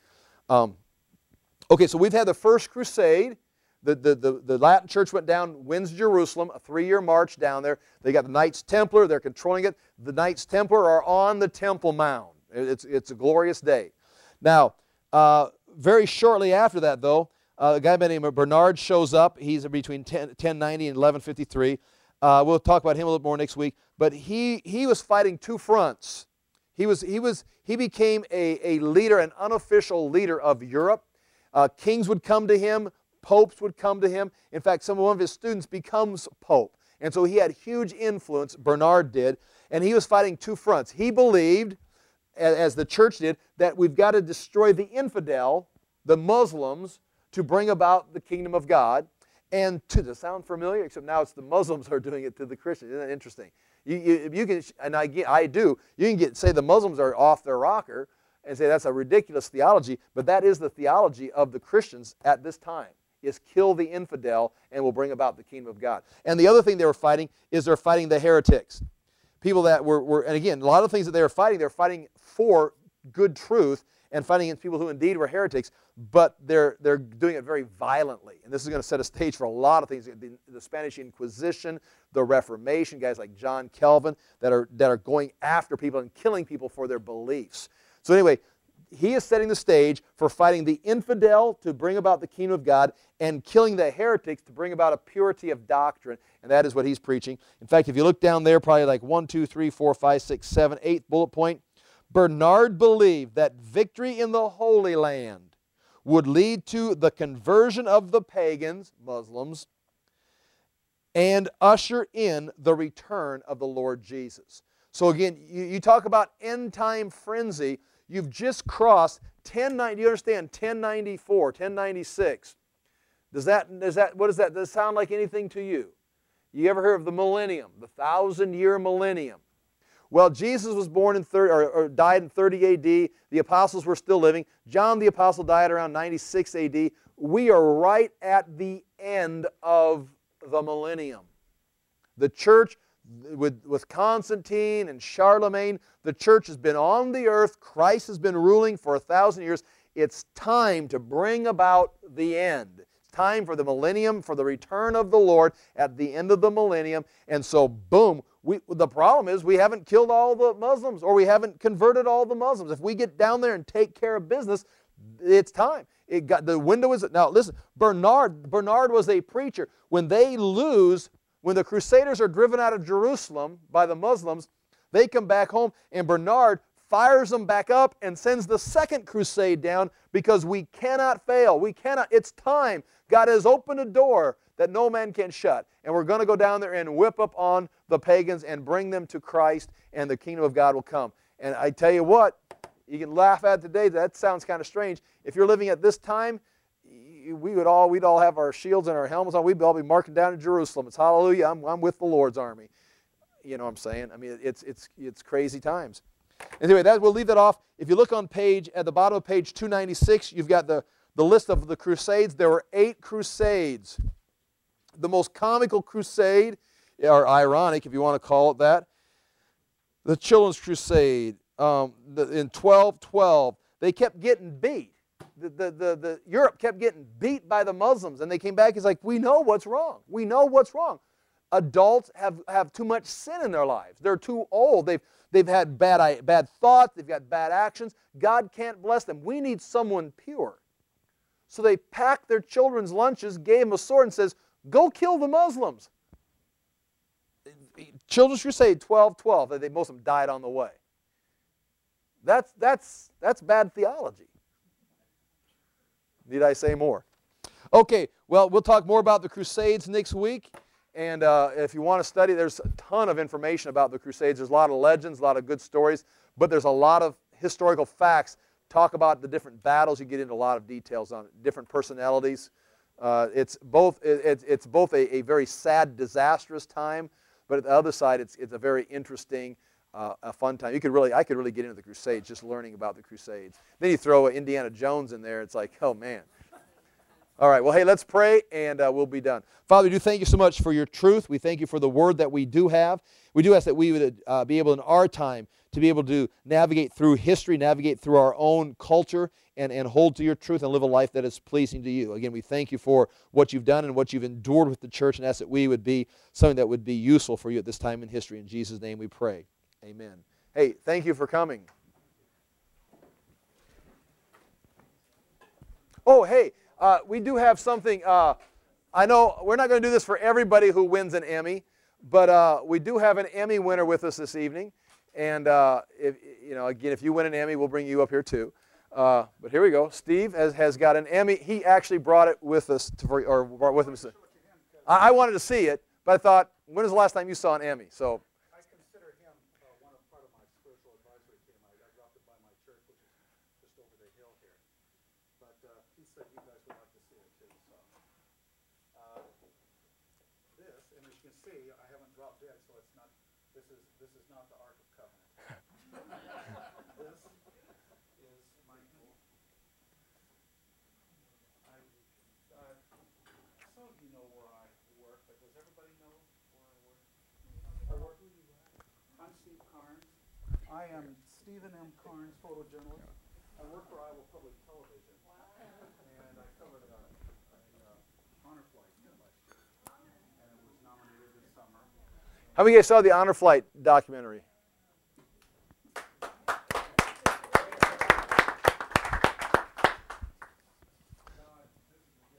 Okay, so we've had the First Crusade. The Latin Church went down, wins Jerusalem, a 3-year march down there. They got the Knights Templar. They're controlling it. The Knights Templar are on the Temple Mount. It's a glorious day. Now, very shortly after that, though, a guy by the name of Bernard shows up. He's between 1090 and 1153. We'll talk about him a little more next week. But he was fighting two fronts. He became a leader, an unofficial leader of Europe. Kings would come to him. Popes would come to him. In fact, one of his students becomes pope. And so he had huge influence, Bernard did, and he was fighting two fronts. He believed, as the church did, that we've got to destroy the infidel, the Muslims, to bring about the kingdom of God. And does it sound familiar? Except now it's the Muslims who are doing it to the Christians. Isn't that interesting? You can, and I do, you can say the Muslims are off their rocker and say that's a ridiculous theology, but that is the theology of the Christians at this time. Is kill the infidel and will bring about the kingdom of God. And the other thing they were fighting is they're fighting the heretics. People that were and again, a lot of things that they're fighting for good truth and fighting against people who indeed were heretics, but they're doing it very violently. And this is going to set a stage for a lot of things. The Spanish Inquisition, the Reformation, guys like John Calvin that are going after people and killing people for their beliefs. So anyway, he is setting the stage for fighting the infidel to bring about the kingdom of God and killing the heretics to bring about a purity of doctrine. And that is what he's preaching. In fact, if you look down there, probably like 1, 2, 3, 4, 5, 6, 7, 8th bullet point, Bernard believed that victory in the Holy Land would lead to the conversion of the pagans, Muslims, and usher in the return of the Lord Jesus. So again, you talk about end-time frenzy. You've just crossed 1090. Do you understand? 1094, 1096. What does that sound like anything to you? You ever heard of the millennium, the 1,000-year millennium? Well, Jesus was born in or died in 30 A.D. The apostles were still living. John the apostle died around 96 A.D. We are right at the end of the millennium. The church, with Constantine and Charlemagne, the church has been on the earth. Christ has been ruling for 1,000 years. It's time to bring about the end. It's time for the millennium, for the return of the Lord at the end of the millennium. And so, boom, the problem is we haven't killed all the Muslims, or we haven't converted all the Muslims. If we get down there and take care of business, it's time. The window is... Now, listen, Bernard was a preacher. When the Crusaders are driven out of Jerusalem by the Muslims, they come back home, and Bernard fires them back up and sends the second crusade down because we cannot fail. It's time. God has opened a door that no man can shut, and we're going to go down there and whip up on the pagans and bring them to Christ, and the kingdom of God will come. And I tell you what, you can laugh at it today. That sounds kind of strange. If you're living at this time, we'd all have our shields and our helmets on. We'd all be marching down to Jerusalem. It's hallelujah. I'm with the Lord's army. You know what I'm saying? I mean, it's crazy times. Anyway, we'll leave that off. If you look at the bottom of page 296, you've got the list of the crusades. There were 8 crusades. The most comical crusade, or ironic if you want to call it that, the Children's Crusade. In 1212, they kept getting beat. Europe kept getting beat by the Muslims, and they came back. It's like, we know what's wrong. We know what's wrong. Adults have too much sin in their lives. They're too old. They've had bad thoughts. They've got bad actions. God can't bless them. We need someone pure. So they packed their children's lunches, gave them a sword, and says, go kill the Muslims. Children's Crusade 1212. Most of them died on the way. That's bad theology. Need I say more? Okay, well, we'll talk more about the Crusades next week. And if you want to study, there's a ton of information about the Crusades. There's a lot of legends, a lot of good stories, but there's a lot of historical facts. Talk about the different battles. You get into a lot of details on different personalities. It's both a very sad, disastrous time, but at the other side, it's a very interesting a fun time. I could really get into the Crusades just learning about the Crusades. Then you throw Indiana Jones in there, it's like, oh man. All right, well, hey, let's pray, and we'll be done. Father, we do thank you so much for your truth. We thank you for the word that we do have. We do ask that we would be able in our time to be able to navigate through history, navigate through our own culture, and hold to your truth and live a life that is pleasing to you. Again, we thank you for what you've done and what you've endured with the church, and ask that we would be something that would be useful for you at this time in history. In Jesus' name we pray. Amen. Hey, thank you for coming. Oh, hey. We do have something. I know we're not going to do this for everybody who wins an Emmy, but we do have an Emmy winner with us this evening. And if you win an Emmy, we'll bring you up here too. But here we go. Steve has got an Emmy. He actually brought it with us, brought with him. I wanted to see it, but I thought, when was the last time you saw an Emmy? So. I consider him part of my spiritual advisory team. I dropped it by my church, which is just over the hill here. But he said you guys would like to see it too. So this, and as you can see, I haven't dropped dead, so it's not. This is not the Ark of Covenant. This is Michael. Some of you know where I work, but does everybody know where I work? I'm Steve Carnes. I am Stephen M. Carnes, photojournalist. I work for Iowa Public Television. And I covered an honor flight last year. And it was nominated this summer. How many of you guys saw the Honor Flight documentary?